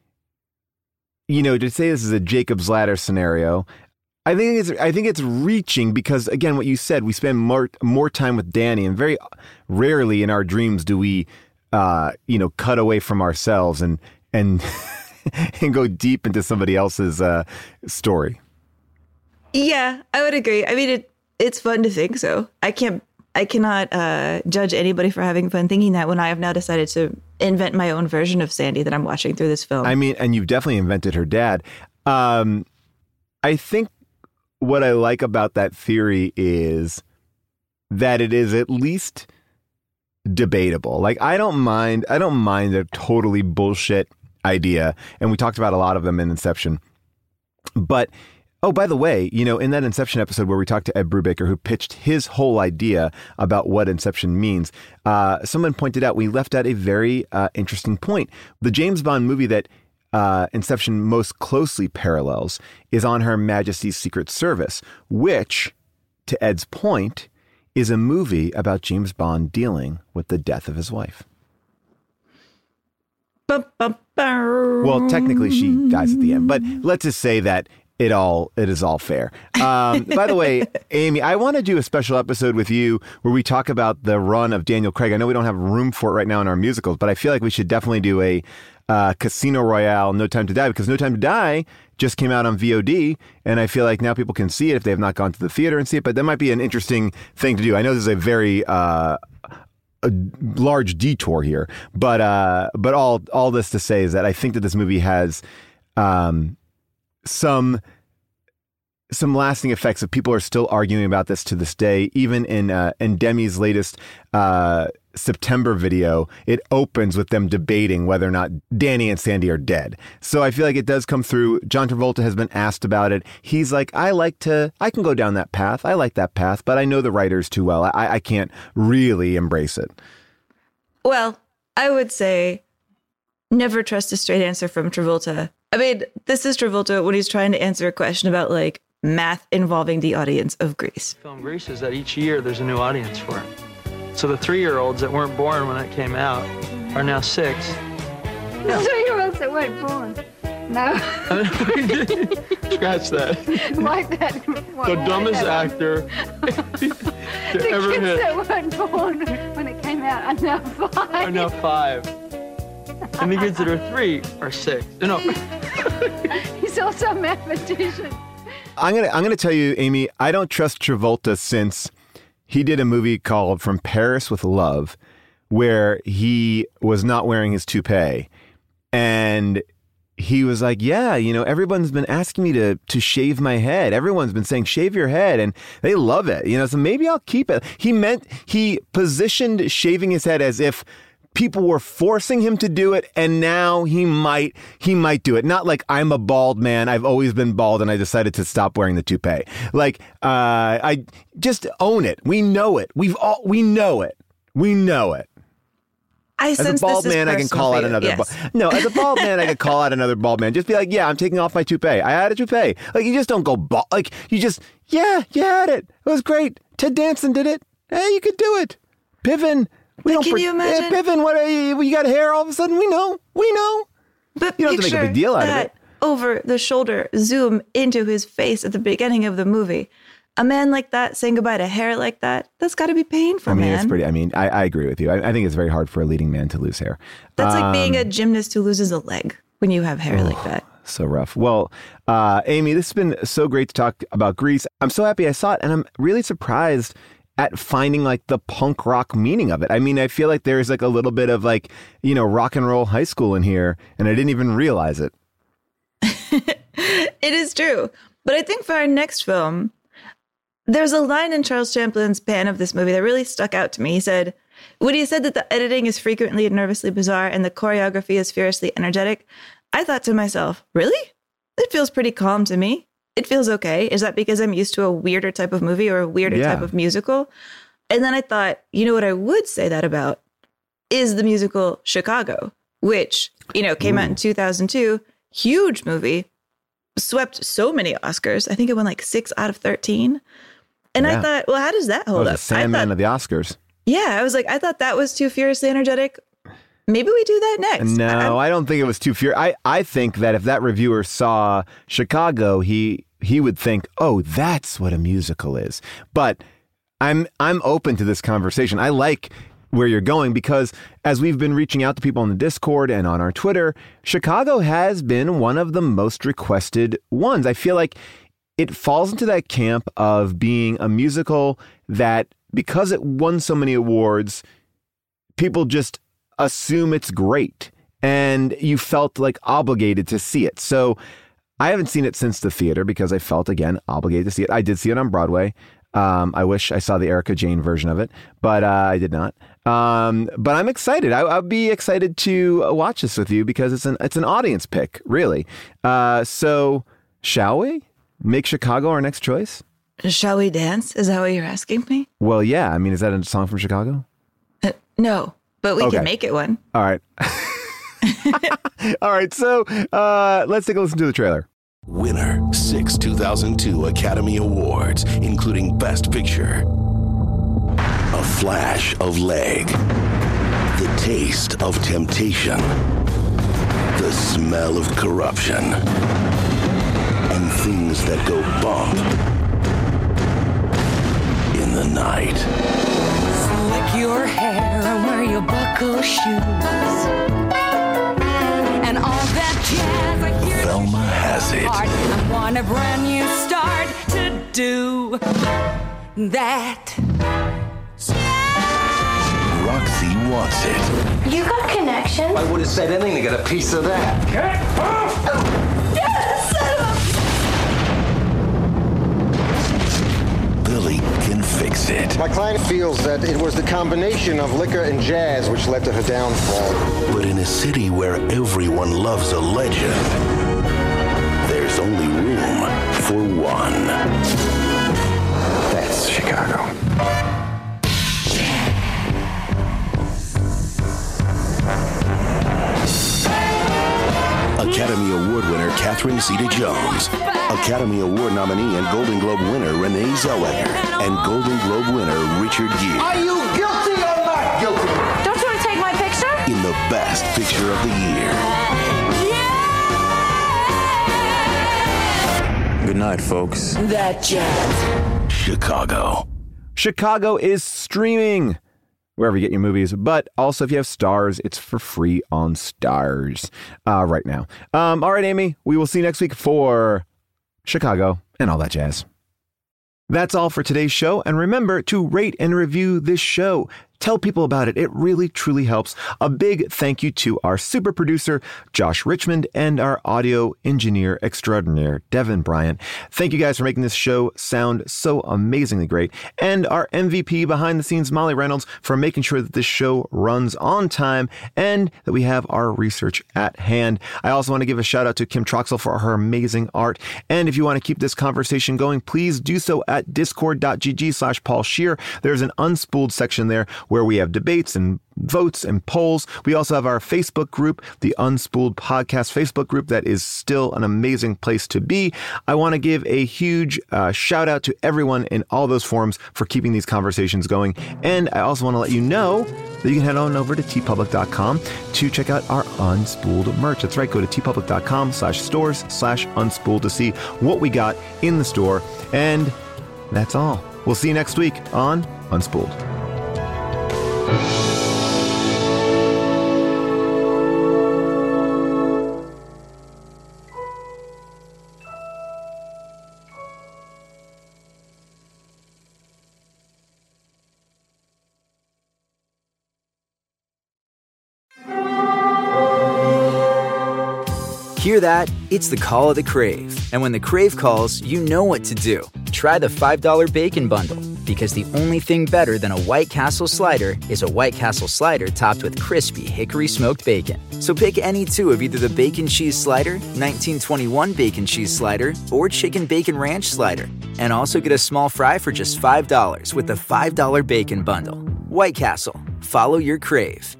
you know, to say this is a Jacob's Ladder scenario, I think it's I think it's reaching, because again, what you said, we spend more more time with Danny, and very rarely in our dreams do we, uh, you know, cut away from ourselves and and and go deep into somebody else's uh, story. Yeah, I would agree. I mean, it it's fun to think so. I can't, I cannot uh, judge anybody for having fun thinking that, when I have now decided to invent my own version of Sandy that I'm watching through this film. I mean, and you've definitely invented her dad. Um, I think what I like about that theory is that it is at least debatable. Like, I don't mind, I don't mind a totally bullshit idea. And we talked about a lot of them in Inception. But, oh, by the way, you know, in that Inception episode where we talked to Ed Brubaker, who pitched his whole idea about what Inception means, uh, someone pointed out we left out a very uh, interesting point. The James Bond movie that Uh, Inception most closely parallels is On Her Majesty's Secret Service, which, to Ed's point, is a movie about James Bond dealing with the death of his wife. Well, technically she dies at the end, but let's just say that it all it is all fair. Um, by the way, Amy, I want to do a special episode with you where we talk about the run of Daniel Craig. I know we don't have room for it right now in our musicals, but I feel like we should definitely do a uh, Casino Royale, No Time to Die, because No Time to Die just came out on V O D, and I feel like now people can see it if they have not gone to the theater and see it. But that might be an interesting thing to do. I know this is a very uh, a large detour here, but uh, but all all this to say is that I think that this movie has um, some some lasting effects. That people are still arguing about this to this day. Even in uh, in Demi's latest uh, September video, it opens with them debating whether or not Danny and Sandy are dead. So I feel like it does come through. John Travolta has been asked about it. He's like, I like to, I can go down that path. I like that path, but I know the writers too well. I, I can't really embrace it. Well, I would say never trust a straight answer from Travolta. I mean, this is Travolta when he's trying to answer a question about like math involving the audience of Grease. Film Grease is that each year there's a new audience for it. So the three-year-olds that weren't born when it came out are now six. The three-year-olds that weren't born. No. Scratch that. Like that. The dumbest actor to The ever kids hit that weren't born when it came out are now five. are now five. And the kids that are three are six. No. He's also a mathematician. I'm gonna I'm gonna tell you, Amy, I don't trust Travolta since he did a movie called From Paris with Love, where he was not wearing his toupee, and he was like, yeah, you know, everyone's been asking me to to shave my head. Everyone's been saying, shave your head, and they love it, you know, so maybe I'll keep it. He meant, he positioned shaving his head as if people were forcing him to do it, and now he might he might do it. Not like I'm a bald man. I've always been bald, and I decided to stop wearing the toupee. Like uh, I just own it. We know it. We've all we know it. We know it. I as sense a bald this is man, I can personal call for out you. another. Yes. Ba- no, as a bald man, I can call out another bald man. Just be like, yeah, I'm taking off my toupee. I had a toupee. Like you just don't go bald. Like you just, yeah, you had it. It was great. Ted Danson did it. Hey, you could do it. Piven. We But don't can pre- you imagine? Eh, Piven, what are you, you got hair all of a sudden? We know. We know. But you don't have to make a big deal out of that it. Over the shoulder zoom into his face at the beginning of the movie. A man like that saying goodbye to hair like that, that's got to be painful, I mean, man. it's pretty. I mean, I, I agree with you. I, I think it's very hard for a leading man to lose hair. That's like being a Um, gymnast who loses a leg when you have hair like that. So rough. Well, uh, Amy, this has been so great to talk about Grease. I'm so happy I saw it, and I'm really surprised at finding like the punk rock meaning of it. I mean, I feel like there's like a little bit of like, you know, rock and roll high school in here, and I didn't even realize it. It is true. But I think for our next film, there's a line in Charles Chaplin's pan of this movie that really stuck out to me. He said, when he said that the editing is frequently nervously bizarre and the choreography is fiercely energetic, I thought to myself, really? It feels pretty calm to me. It feels okay. Is that because I'm used to a weirder type of movie or a weirder Yeah. type of musical? And then I thought, you know what I would say that about is the musical Chicago, which, you know, came out in two thousand two. Huge movie. Swept so many Oscars. I think it won like six out of thirteen. And Yeah. I thought, well, how does that I hold was up? the Sandman I thought, of the Oscars. yeah, I was like, I thought that was too furiously energetic. Maybe we do that next. No, I don't think it was too furious. I, I think that if that reviewer saw Chicago, he he would think, oh, that's what a musical is. But I'm I'm open to this conversation. I like where you're going because as we've been reaching out to people on the Discord and on our Twitter, Chicago has been one of the most requested ones. I feel like it falls into that camp of being a musical that because it won so many awards, people just assume it's great and you felt like obligated to see it. So I haven't seen it since the theater because I felt, again, obligated to see it. I did see it on Broadway. Um, I wish I saw the Erica Jane version of it, but uh, I did not. Um, but I'm excited. I, I'll be excited to watch this with you because it's an it's an audience pick, really. Uh, so shall we make Chicago our next choice? Shall we dance? Is that what you're asking me? Well, yeah. I mean, is that a song from Chicago? Uh, no, but we Okay. can make it one. All right. All right. So uh, let's take a listen to the trailer. Winner, six two thousand two Academy Awards, including Best Picture. A flash of leg. The taste of temptation. The smell of corruption. And things that go bump in the night. Slick your hair and wear your buckle shoes. And all that jazz I hear. Velma has it. I want a brand new start to do that. Roxy wants it. You got connections? I would have said anything to get a piece of that. Get off! Billy can fix it. My client feels that it was the combination of liquor and jazz which led to her downfall. But in a city where everyone loves a legend, there's only room for one. That's Chicago. Academy Award winner Catherine Zeta-Jones, Academy Award nominee and Golden Globe winner Renee Zellweger, and Golden Globe winner Richard Gere Are you guilty or not guilty? Don't you want to take my picture? in the Best Picture of the Year. Good night, folks. That jazz. Chicago. Chicago is streaming wherever you get your movies, but also if you have Stars, it's for free on Stars uh, right now. Um, all right, Amy, we will see you next week for Chicago and all that jazz. That's all for today's show, and remember to rate and review this show. Tell people about it. It really, truly helps. A big thank you to our super producer, Josh Richmond, and our audio engineer extraordinaire, Devin Bryant. Thank you guys for making this show sound so amazingly great. And our M V P behind the scenes, Molly Reynolds, for making sure that this show runs on time and that we have our research at hand. I also want to give a shout out to Kim Troxel for her amazing art. And if you want to keep this conversation going, please do so at discord.gg slash Paul Scheer. There's an unspooled section there where we have debates and votes and polls. We also have our Facebook group, the Unspooled Podcast Facebook group, that is still an amazing place to be. I want to give a huge uh, shout out to everyone in all those forums for keeping these conversations going. And I also want to let you know that you can head on over to t public dot com to check out our Unspooled merch. That's right. Go to tpublic.com slash stores slash unspooled to see what we got in the store. And that's all. We'll see you next week on Unspooled. Hear that? It's the call of the Crave. And when the Crave calls, you know what to do. Try the five dollar Bacon Bundle, because the only thing better than a White Castle slider is a White Castle slider topped with crispy hickory smoked bacon. So pick any two of either the Bacon Cheese Slider, nineteen twenty-one Bacon Cheese Slider, or Chicken Bacon Ranch Slider. And also get a small fry for just five dollars with the five dollar Bacon Bundle. White Castle. Follow your Crave.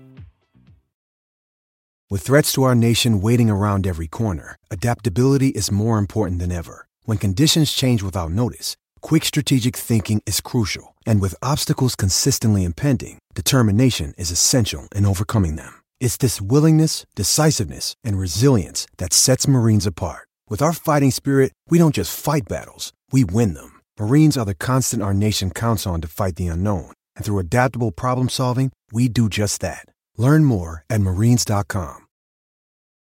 With threats to our nation waiting around every corner, adaptability is more important than ever. When conditions change without notice, quick strategic thinking is crucial. And with obstacles consistently impending, determination is essential in overcoming them. It's this willingness, decisiveness, and resilience that sets Marines apart. With our fighting spirit, we don't just fight battles, we win them. Marines are the constant our nation counts on to fight the unknown. And through adaptable problem solving, we do just that. Learn more at marines dot com.